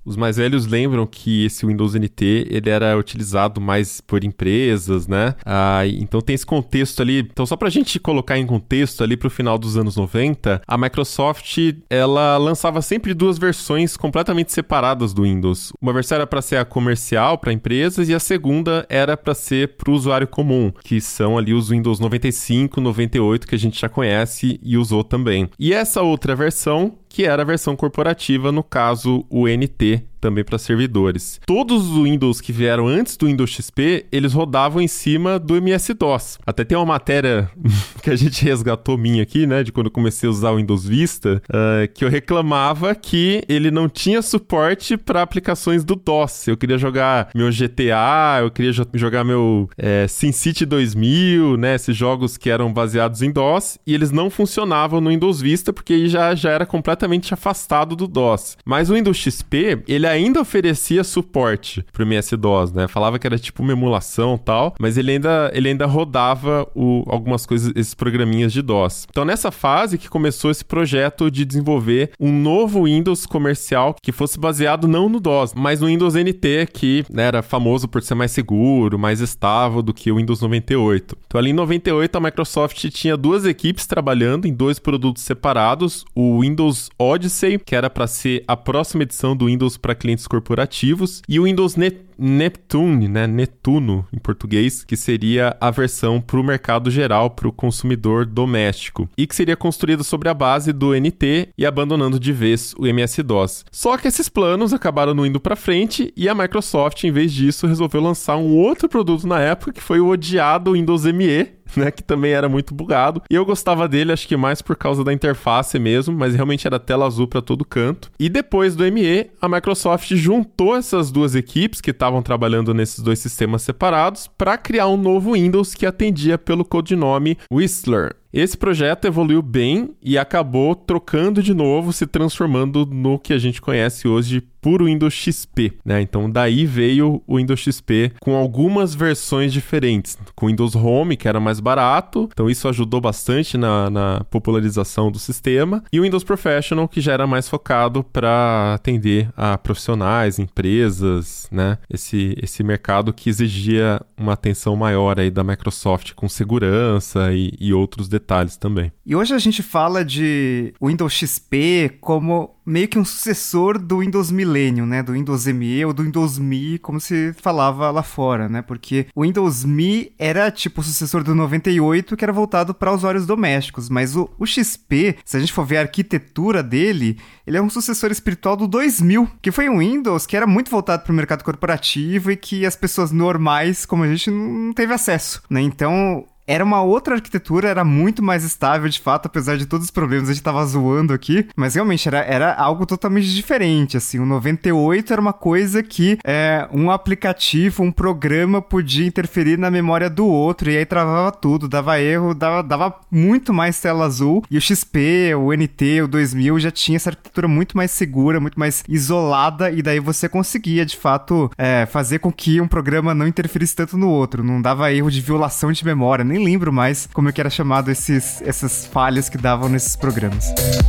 os mais velhos lembram que esse Windows N T, ele era utilizado mais por empresas, né? Ah, então tem esse contexto ali. Então só pra gente colocar em contexto ali pro final dos anos noventa, a Microsoft, ela lançava sempre duas versões completamente separadas do Windows. Uma versão era para ser a comercial, para empresas, e a segunda era para ser para o usuário comum, que são ali os Windows noventa e cinco, noventa e oito, que a gente já conhece e usou também. E essa outra versão, que era a versão corporativa, no caso o N T, também para servidores. Todos os Windows que vieram antes do Windows X P, eles rodavam em cima do M S DOS. Até tem uma matéria que a gente resgatou minha aqui, né, de quando eu comecei a usar o Windows Vista, uh, que eu reclamava que ele não tinha suporte para aplicações do DOS. Eu queria jogar meu G T A, eu queria jo- jogar meu é, SimCity dois mil, né, esses jogos que eram baseados em DOS, e eles não funcionavam no Windows Vista, porque aí já, já era completamente afastado do DOS. Mas o Windows X P, ele ainda oferecia suporte pro M S DOS, né? Falava que era tipo uma emulação e tal, mas ele ainda, ele ainda rodava o, algumas coisas, esses programinhas de DOS. Então, nessa fase que começou esse projeto de desenvolver um novo Windows comercial que fosse baseado não no DOS, mas no Windows N T, que, né, era famoso por ser mais seguro, mais estável do que o Windows noventa e oito. Então, ali em noventa e oito, a Microsoft tinha duas equipes trabalhando em dois produtos separados, o Windows Odyssey, que era para ser a próxima edição do Windows para clientes corporativos, e o Windows Net- Neptune, né, Netuno em português, que seria a versão para o mercado geral, para o consumidor doméstico, e que seria construído sobre a base do N T e abandonando de vez o M S DOS. Só que esses planos acabaram não indo para frente, e a Microsoft, em vez disso, resolveu lançar um outro produto na época, que foi o odiado Windows M E, né, que também era muito bugado. E eu gostava dele, acho que mais por causa da interface mesmo, mas realmente era tela azul para todo canto. E depois do M E, a Microsoft juntou essas duas equipes que estavam trabalhando nesses dois sistemas separados para criar um novo Windows que atendia pelo codinome Whistler. Esse projeto evoluiu bem e acabou trocando de novo, se transformando no que a gente conhece hoje por Windows X P, né? Então daí veio o Windows X P com algumas versões diferentes, com o Windows Home, que era mais barato, então isso ajudou bastante na, na popularização do sistema, e o Windows Professional, que já era mais focado para atender a profissionais, empresas, né? Esse, esse mercado que exigia uma atenção maior aí da Microsoft com segurança e, e outros detalhes também. E hoje a gente fala de Windows X P como meio que um sucessor do Windows Millennium, né? Do Windows M E ou do Windows M E, como se falava lá fora, né? Porque o Windows M E era tipo o sucessor do noventa e oito, que era voltado para usuários domésticos, mas o, o X P, se a gente for ver a arquitetura dele, ele é um sucessor espiritual do dois mil, que foi um Windows que era muito voltado para o mercado corporativo e que as pessoas normais, como a gente, não teve acesso, né? Então era uma outra arquitetura, era muito mais estável, de fato, apesar de todos os problemas, a gente tava zoando aqui, mas realmente era, era algo totalmente diferente, assim. O noventa e oito era uma coisa que é, um aplicativo, um programa podia interferir na memória do outro, e aí travava tudo, dava erro, dava, dava muito mais tela azul, e o X P, o N T, o dois mil já tinha essa arquitetura muito mais segura, muito mais isolada, e daí você conseguia, de fato, é, fazer com que um programa não interferisse tanto no outro, não dava erro de violação de memória, nem lembro mais como é que era chamado esses, essas falhas que davam nesses programas.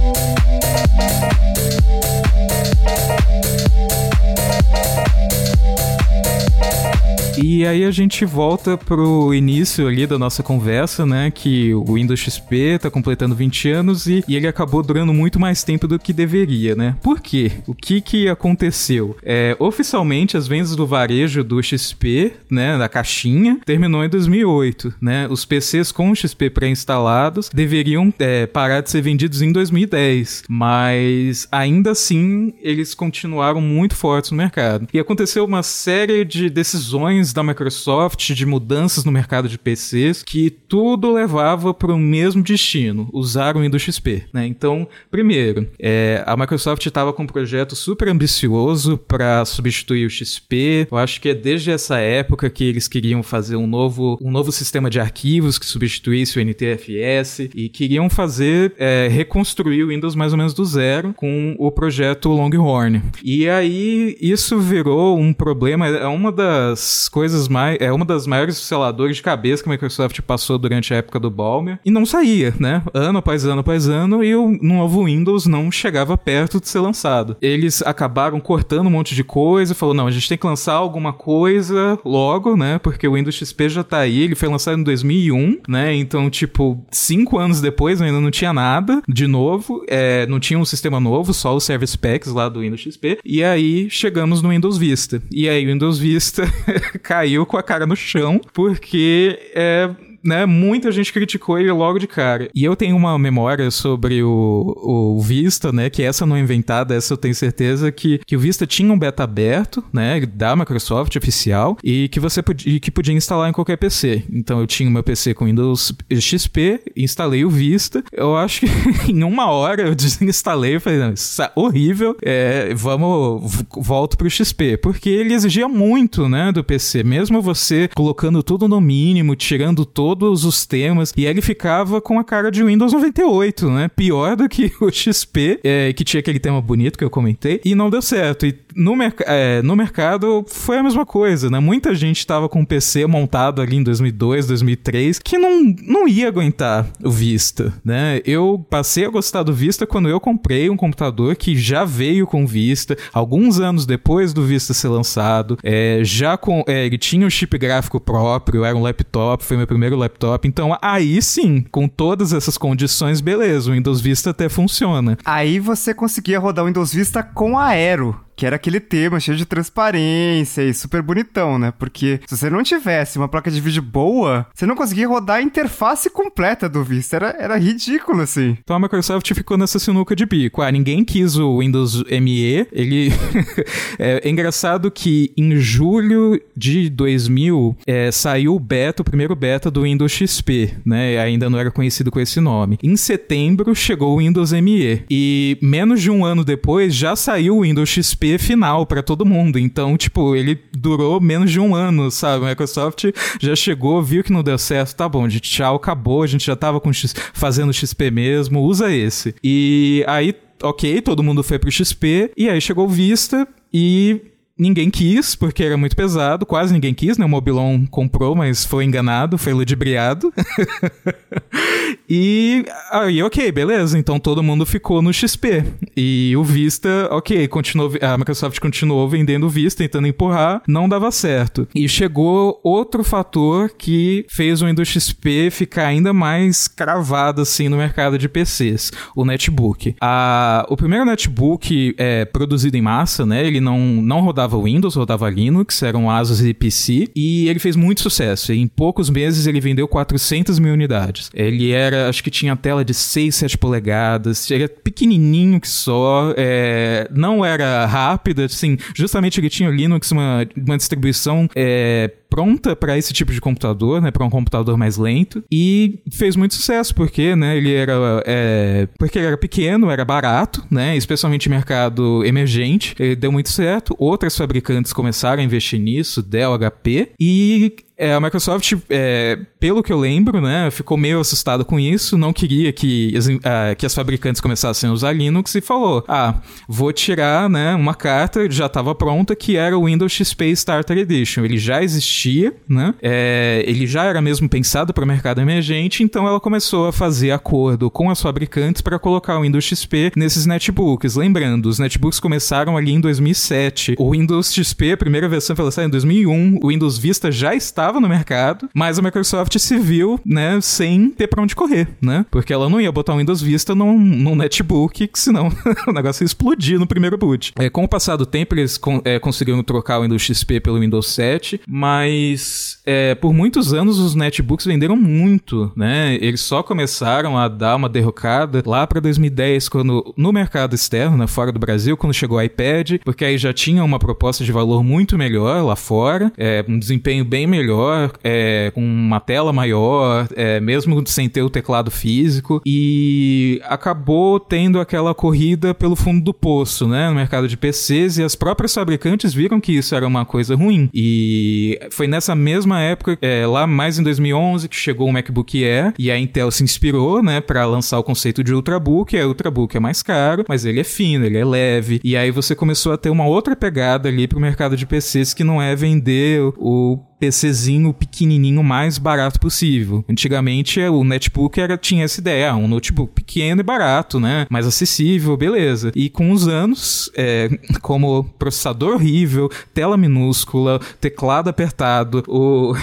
E aí a gente volta pro início ali da nossa conversa, né, que o Windows X P tá completando vinte anos e, e ele acabou durando muito mais tempo do que deveria, né? Por quê? O que que aconteceu? É, oficialmente, as vendas do varejo do X P, né, da caixinha, terminou em dois mil e oito, né? Os P Cs com o X P pré-instalados deveriam é, parar de ser vendidos em dois mil e dez, mas ainda assim eles continuaram muito fortes no mercado. E aconteceu uma série de decisões da Microsoft, de mudanças no mercado de P Cs, que tudo levava para o mesmo destino, usar o Windows X P, né? Então, primeiro, é, a Microsoft estava com um projeto super ambicioso para substituir o X P. Eu acho que é desde essa época que eles queriam fazer um novo, um novo sistema de arquivos que substituísse o N T F S e queriam fazer, é, reconstruir o Windows mais ou menos do zero com o projeto Longhorn. E aí, isso virou um problema, é uma das coisas mais... É uma das maiores, sei lá, dores de cabeça que a Microsoft passou durante a época do Ballmer. E não saía, né? Ano após ano após ano, e o novo Windows não chegava perto de ser lançado. Eles acabaram cortando um monte de coisa, falou, não, a gente tem que lançar alguma coisa logo, né? Porque o Windows X P já tá aí, ele foi lançado em dois mil e um, né? Então, tipo, cinco anos depois ainda não tinha nada de novo, é, não tinha um sistema novo, só os Service Packs lá do Windows X P. E aí chegamos no Windows Vista. E aí o Windows Vista caiu com a cara no chão, porque é... né, muita gente criticou ele logo de cara. E eu tenho uma memória sobre o, o Vista, né, que essa não é inventada, essa eu tenho certeza, que, que o Vista tinha um beta aberto, né, da Microsoft oficial, e que você podia, que podia instalar em qualquer P C. Então eu tinha o meu P C com Windows X P, instalei o Vista, eu acho que em uma hora eu desinstalei, falei, não, isso é horrível, é, vamos, volto pro X P, porque ele exigia muito, né, do P C, mesmo você colocando tudo no mínimo, tirando todo todos os temas, e ele ficava com a cara de Windows noventa e oito, né? Pior do que o X P, é, que tinha aquele tema bonito que eu comentei, e não deu certo. E no, merc- é, no mercado foi a mesma coisa, né? Muita gente estava com um P C montado ali em dois mil e dois, dois mil e três, que não, não ia aguentar o Vista, né? Eu passei a gostar do Vista quando eu comprei um computador que já veio com Vista, alguns anos depois do Vista ser lançado, é, já com, é, ele tinha um chip gráfico próprio, era um laptop, foi meu primeiro laptop, então aí sim, com todas essas condições, beleza, o Windows Vista até funciona. Aí você conseguia rodar o Windows Vista com Aero, que era aquele tema cheio de transparência e super bonitão, né? Porque se você não tivesse uma placa de vídeo boa, você não conseguia rodar a interface completa do Vista. Era, era ridículo, assim. Então a Microsoft ficou nessa sinuca de bico. Ah, ninguém quis o Windows M E. Ele... é, é engraçado que em julho de dois mil é, saiu o beta, o primeiro beta do Windows X P, né? Ainda não era conhecido com esse nome. Em setembro chegou o Windows M E. E menos de um ano depois já saiu o Windows X P final pra todo mundo, então, tipo, ele durou menos de um ano, sabe? A Microsoft já chegou, viu que não deu certo, tá bom, gente, tchau, acabou, a gente já tava com X, fazendo X P mesmo, usa esse. E aí, ok, todo mundo foi pro X P, e aí chegou o Vista, e... ninguém quis, porque era muito pesado, quase ninguém quis, né? O Mobilon comprou, mas foi enganado, foi ludibriado. E aí, ok, beleza, então todo mundo ficou no X P. E o Vista, ok, continuou, a Microsoft continuou vendendo o Vista, tentando empurrar, não dava certo. E chegou outro fator que fez o Windows X P ficar ainda mais cravado assim no mercado de P Cs, o netbook. A, o primeiro netbook é, produzido em massa, né? Ele não, não rodava Windows, rodava Linux, era um Asus E P C, e ele fez muito sucesso. Em poucos meses ele vendeu quatrocentas mil unidades. Ele era, acho que tinha tela de seis, sete polegadas, era pequenininho que só, é, não era rápido, assim, justamente ele tinha o Linux, uma, uma distribuição é, pronta para esse tipo de computador, né, para um computador mais lento, e fez muito sucesso, porque, né, ele era, é, porque ele era pequeno, era barato, né, especialmente em mercado emergente, ele deu muito certo, outras fabricantes começaram a investir nisso, Dell, H P, e é, a Microsoft, é, pelo que eu lembro, né, ficou meio assustada com isso, não queria que as, uh, que as fabricantes começassem a usar Linux e falou, ah, vou tirar, né, uma carta, já estava pronta, que era o Windows X P Starter Edition. Ele já existia, né, é, ele já era mesmo pensado para o mercado emergente, então ela começou a fazer acordo com as fabricantes para colocar o Windows X P nesses netbooks. Lembrando, os netbooks começaram ali em dois mil e sete. O Windows X P, a primeira versão foi lançada em dois mil e um, o Windows Vista já estava no mercado, mas a Microsoft se viu, né, sem ter pra onde correr, né, porque ela não ia botar o Windows Vista num, num netbook, que senão o negócio ia explodir no primeiro boot. É, com o passar do tempo, eles con- é, conseguiram trocar o Windows X P pelo Windows sete, mas é, por muitos anos os netbooks venderam muito, né, eles só começaram a dar uma derrocada lá pra dois mil e dez, quando, no mercado externo, né, fora do Brasil, quando chegou o iPad, porque aí já tinha uma proposta de valor muito melhor lá fora, é, um desempenho bem melhor melhor, é, com uma tela maior, é, mesmo sem ter o teclado físico, e acabou tendo aquela corrida pelo fundo do poço, né, no mercado de P Cs, e as próprias fabricantes viram que isso era uma coisa ruim. E foi nessa mesma época, é, lá mais em dois mil e onze, que chegou o MacBook Air, e a Intel se inspirou, né, para lançar o conceito de Ultrabook. E a Ultrabook é mais caro, mas ele é fino, ele é leve, e aí você começou a ter uma outra pegada ali pro mercado de P Cs, que não é vender o PCzinho pequenininho mais barato possível. Antigamente o netbook era, tinha essa ideia, um notebook pequeno e barato, né? Mais acessível, beleza. E com os anos, é, como processador horrível, tela minúscula, teclado apertado, o,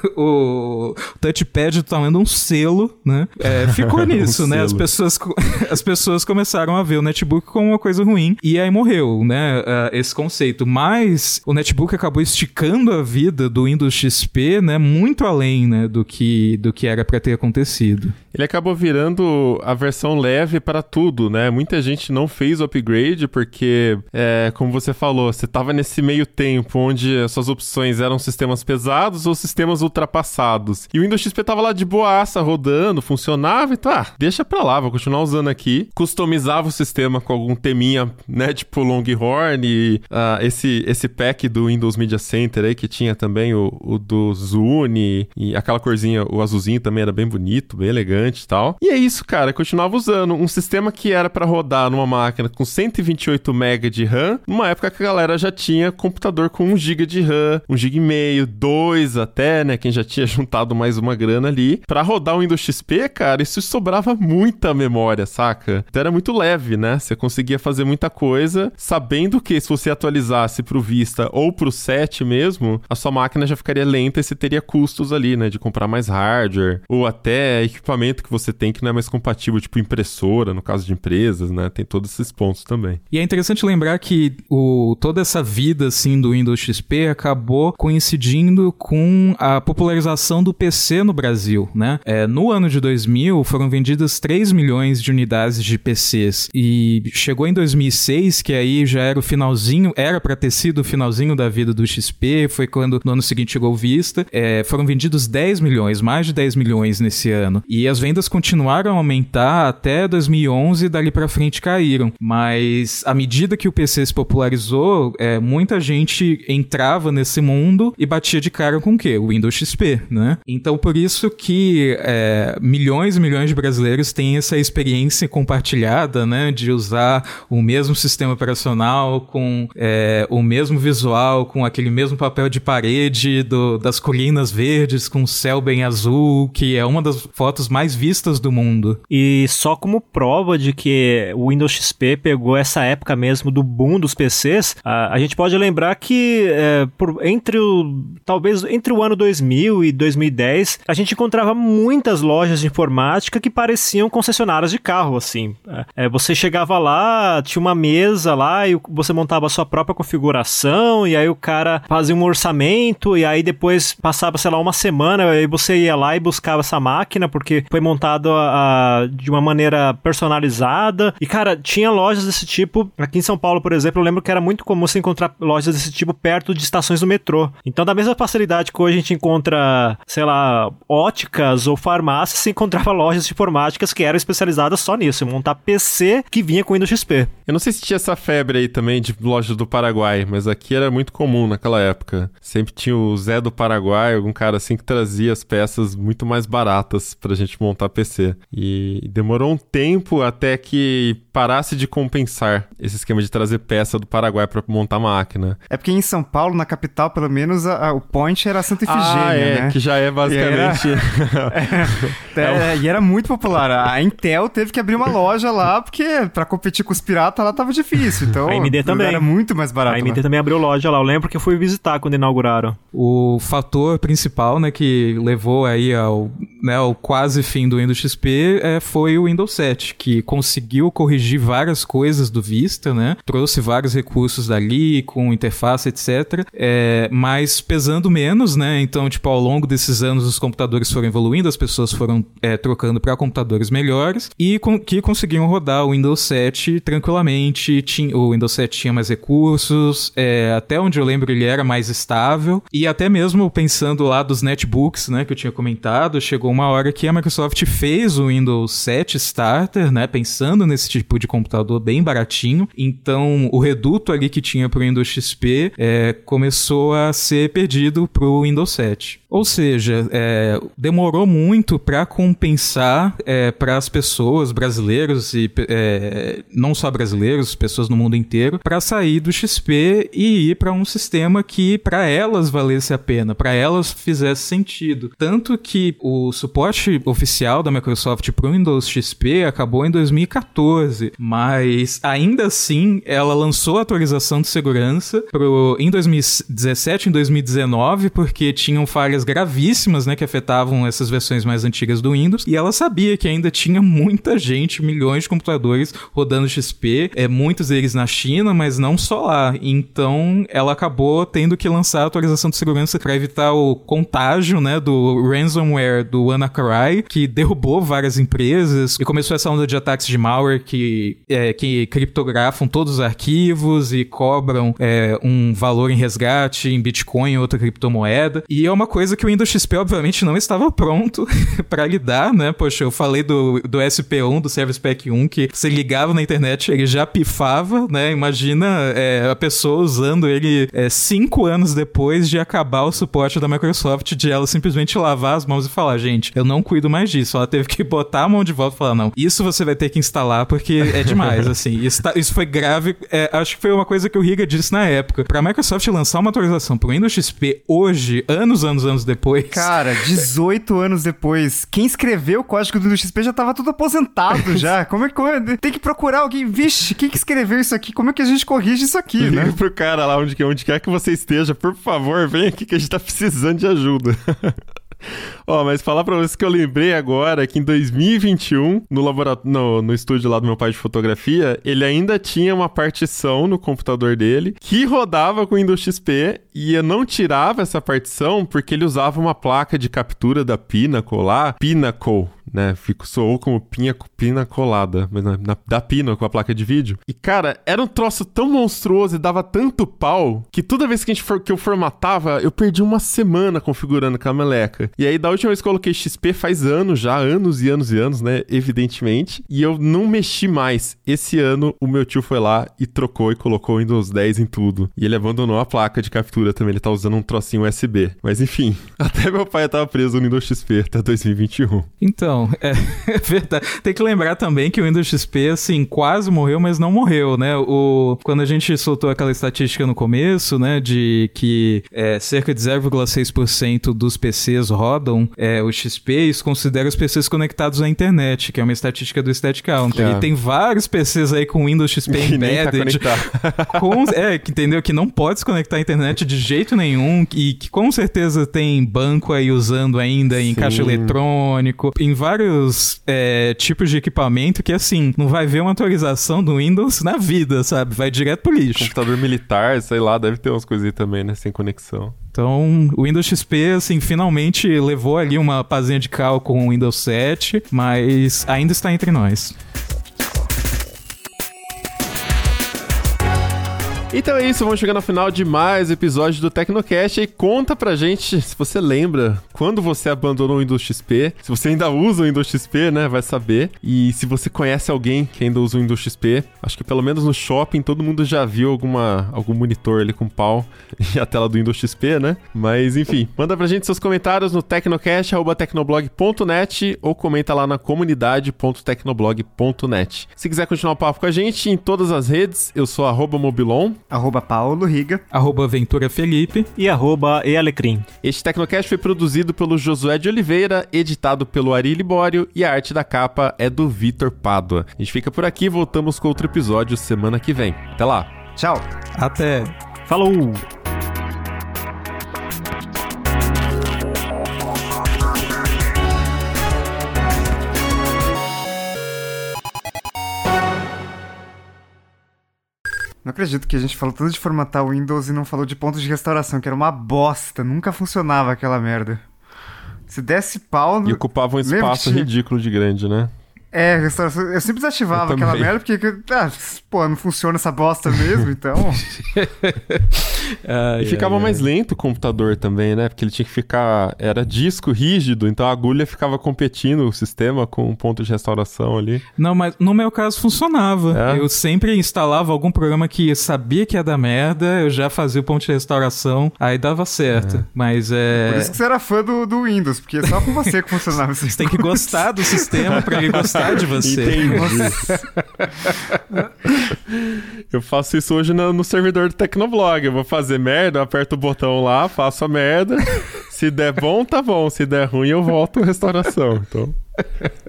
o touchpad do tamanho de um selo, né? É, ficou nisso, um né? As pessoas, as pessoas começaram a ver o netbook como uma coisa ruim, e aí morreu, né? Esse conceito. Mas o netbook acabou esticando a vida do Windows X P, né, muito além, né, do que, do que era para ter acontecido. Ele acabou virando a versão leve para tudo, né? Muita gente não fez o upgrade porque, é, como você falou, você estava nesse meio tempo onde as suas opções eram sistemas pesados ou sistemas ultrapassados. E o Windows X P tava lá de boaça, rodando, funcionava, então, ah, deixa pra lá, vou continuar usando aqui. Customizava o sistema com algum teminha, né, tipo Longhorn e uh, esse, esse pack do Windows Media Center aí, que tinha também o, o do Zune e aquela corzinha, o azulzinho também era bem bonito, bem elegante e tal. E é isso, cara, eu continuava usando um sistema que era pra rodar numa máquina com cento e vinte e oito megabytes de RAM, numa época que a galera já tinha computador com um gigabyte de RAM, um gigabyte e meio, dois até, né, quem já tinha juntado mais uma grana ali. Pra rodar o Windows X P, cara, isso sobrava muita memória, saca? Então era muito leve, né? Você conseguia fazer muita coisa, sabendo que se você atualizasse pro Vista ou pro sete mesmo, a sua máquina já ficaria lenta e você teria custos ali, né, de comprar mais hardware, ou até equipamento que você tem que não é mais compatível, tipo impressora, no caso de empresas, né, tem todos esses pontos também. E é interessante lembrar que o, toda essa vida, assim, do Windows X P acabou coincidindo com a popularização do P C no Brasil, né? É, no ano de dois mil, foram vendidas três milhões de unidades de P Cs, e chegou em dois mil e seis, que aí já era o finalzinho, era pra ter sido o finalzinho da vida do X P, foi quando no ano seguinte chegou o Vista, é, foram vendidos dez milhões, mais de dez milhões nesse ano, e as vendas continuaram a aumentar até dois mil e onze, e dali pra frente caíram, mas à medida que o P C se popularizou, é, muita gente entrava nesse mundo e batia de cara com o quê? O Windows X P, né? Então por isso que é, milhões e milhões de brasileiros têm essa experiência compartilhada, né, de usar o mesmo sistema operacional, com é, o mesmo visual, com aquele mesmo papel de parede do, das colinas verdes, com o céu bem azul, que é uma das fotos mais vistas do mundo. E só como prova de que o Windows X P pegou essa época mesmo do boom dos P Cs, a, a gente pode lembrar que é, por, entre o, talvez entre o ano dois mil e dois mil e dez, a gente encontrava muitas lojas de informática que pareciam concessionárias de carro, assim. É, você chegava lá, tinha uma mesa lá e você montava a sua própria configuração, e aí o cara fazia um orçamento, e aí depois passava, sei lá, uma semana, aí você ia lá e buscava essa máquina, porque foi montado a, a, de uma maneira personalizada. E, cara, tinha lojas desse tipo. Aqui em São Paulo, por exemplo, eu lembro que era muito comum você encontrar lojas desse tipo perto de estações do metrô. Então, da mesma facilidade que hoje a gente encontra, sei lá, óticas ou farmácias, você encontrava lojas de informáticas que eram especializadas só nisso, em montar P C que vinha com Windows X P. Eu não sei se tinha essa febre aí também de lojas do Paraguai, mas aqui era muito comum naquela época. Sempre tinha o Zé do Paraguai, algum cara assim que trazia as peças muito mais baratas pra gente montar P C. E demorou um tempo até que parasse de compensar esse esquema de trazer peça do Paraguai pra montar máquina. É porque em São Paulo, na capital, pelo menos, a, a, o point era Santa Efigênia, ah, é, né? que já é basicamente... é, é, é, e era muito popular. A Intel teve que abrir uma loja lá, porque pra competir com os piratas lá tava difícil. Então, a A M D também. Era muito mais barato. A A M D lá. também abriu loja lá. Eu lembro que eu fui visitar quando inauguraram. O fator principal, né, que levou aí ao, né, ao quase fim do Windows X P é, foi o Windows sete, que conseguiu corrigir várias coisas do Vista, né? Trouxe vários recursos dali, com interface, etcétera. É, mas pesando menos, né? Então, tipo, ao longo desses anos os computadores foram evoluindo, as pessoas foram é, trocando para computadores melhores e com, que conseguiam rodar o Windows sete tranquilamente. Tinha, o Windows sete tinha mais recursos, é, até onde eu lembro ele era mais estável, e a até mesmo pensando lá dos netbooks, né, que eu tinha comentado, chegou uma hora que a Microsoft fez o Windows sete Starter, né, pensando nesse tipo de computador bem baratinho. Então, o reduto ali que tinha pro Windows X P é, começou a ser perdido pro Windows sete. Ou seja, é, demorou muito para compensar é, para as pessoas, brasileiros e é, não só brasileiros, pessoas no mundo inteiro, para sair do X P e ir para um sistema que para elas valesse a pena, para elas fizesse sentido. Tanto que o suporte oficial da Microsoft para o Windows X P acabou em dois mil e catorze, mas ainda assim ela lançou a atualização de segurança pro, em dois mil e dezessete, em dois mil e dezenove, porque tinham falhas gravíssimas, né, que afetavam essas versões mais antigas do Windows, e ela sabia que ainda tinha muita gente, milhões de computadores rodando X P, é, muitos deles na China, mas não só lá. Então, ela acabou tendo que lançar a atualização de segurança para evitar o contágio, né, do ransomware do WannaCry, que derrubou várias empresas, e começou essa onda de ataques de malware que, é, que criptografam todos os arquivos e cobram é, um valor em resgate, em Bitcoin ou outra criptomoeda. E é uma coisa que o Windows X P, obviamente, não estava pronto para lidar, né? Poxa, eu falei do, do S P um, do Service Pack um, que você ligava na internet, ele já pifava, né? Imagina é, a pessoa usando ele é, cinco anos depois de acabar o suporte da Microsoft, de ela simplesmente lavar as mãos e falar, gente, eu não cuido mais disso. Ela teve que botar a mão de volta e falar, não, isso você vai ter que instalar porque é demais, assim. Isso, tá, isso foi grave. É, acho que foi uma coisa que o Riga disse na época. Pra Microsoft lançar uma atualização pro Windows X P hoje, anos, anos, anos depois... Cara, dezoito anos depois, quem escreveu o código do Windows X P já tava tudo aposentado já. Como é que... Tem que procurar alguém. Vixe, quem que escreveu isso aqui? Como é que a gente corrige isso aqui, Liga né? pro cara lá, onde, onde quer que você esteja, por favor, vem aqui que a gente tá precisando de ajuda. Ó, oh, mas falar pra vocês que eu lembrei agora que em dois mil e vinte e um, no, laboratório, no, no estúdio lá do meu pai de fotografia, ele ainda tinha uma partição no computador dele que rodava com o Windows X P e eu não tirava essa partição porque ele usava uma placa de captura da Pinnacle lá, Pinnacle, né? Fico, soou como pinha, pina colada, mas na, na, da Pinnacle, a placa de vídeo. E, cara, era um troço tão monstruoso e dava tanto pau que toda vez que, a gente for, que eu formatava, eu perdi uma semana configurando com a meleca. E aí, da última vez que eu coloquei X P, faz anos já, anos e anos e anos, né? Evidentemente. E eu não mexi mais. Esse ano, o meu tio foi lá e trocou e colocou o Windows dez em tudo. E ele abandonou a placa de captura também. Ele tá usando um trocinho U S B. Mas, enfim, até meu pai tava preso no Windows X P até dois mil e vinte e um. Então, é, é verdade. Tem que lembrar também que o Windows X P, assim, quase morreu, mas não morreu, né? O, quando a gente soltou aquela estatística no começo, né, de que é, cerca de zero vírgula seis por cento dos P Cs rodam é, o X P, isso considera os P Cs conectados à internet, que é uma estatística do Static Counter. É. E tem vários P Cs aí com Windows X P que embedded. Tá com, é, que entendeu? Que não pode se conectar à internet de jeito nenhum e que com certeza tem banco aí usando ainda em Sim. caixa eletrônico, em vários é, tipos de equipamento que, assim, não vai ver uma atualização do Windows na vida, sabe? Vai direto pro lixo. Computador militar, sei lá, deve ter umas coisas aí também, né? Sem conexão. Então, o Windows X P, assim, finalmente levou ali uma pazinha de cal com o Windows sete, mas ainda está entre nós. Então é isso, vamos chegando ao final de mais episódio do Tecnocast e conta pra gente se você lembra quando você abandonou o Windows X P, se você ainda usa o Windows X P, né, vai saber, e se você conhece alguém que ainda usa o Windows X P, acho que pelo menos no shopping todo mundo já viu alguma, algum monitor ali com pau e a tela do Windows X P, né, mas enfim, manda pra gente seus comentários no tecnocast arroba tecnoblog ponto net ou comenta lá na comunidade ponto tecnoblog ponto net. Se quiser continuar o papo com a gente em todas as redes, eu sou arroba mobilon, arroba Paulo Riga, arroba Ventura Felipe e arroba Ealecrim. Este Tecnocast foi produzido pelo Josué de Oliveira, editado pelo Ari Libório e a arte da capa é do Vitor Pádua. A gente fica por aqui, voltamos com outro episódio semana que vem. Até lá. Tchau. Até. Falou. Não acredito que a gente falou tudo de formatar o Windows e não falou de pontos de restauração, que era uma bosta. Nunca funcionava aquela merda. Se desse pau... No... E ocupava um espaço tinha... ridículo de grande, né? É, restauração... Eu sempre desativava eu aquela merda, porque... Ah, pô, não funciona essa bosta mesmo, então... e ficava ai, mais ai. lento o computador também, né? Porque ele tinha que ficar... Era disco rígido, então a agulha ficava competindo o sistema com um ponto de restauração ali. Não, mas no meu caso funcionava. É? Eu sempre instalava algum programa que sabia que ia dar merda, eu já fazia o ponto de restauração, aí dava certo. É. Mas é... Por isso que você era fã do, do Windows, porque é só com você que funcionava isso. Você tem que gostar do sistema pra ele gostar de você. Entendi. Eu faço isso hoje no, no servidor do Tecnoblog. Eu vou fazer merda, eu aperto o botão lá, faço a merda. Se der bom, tá bom. Se der ruim, eu volto à restauração. Então...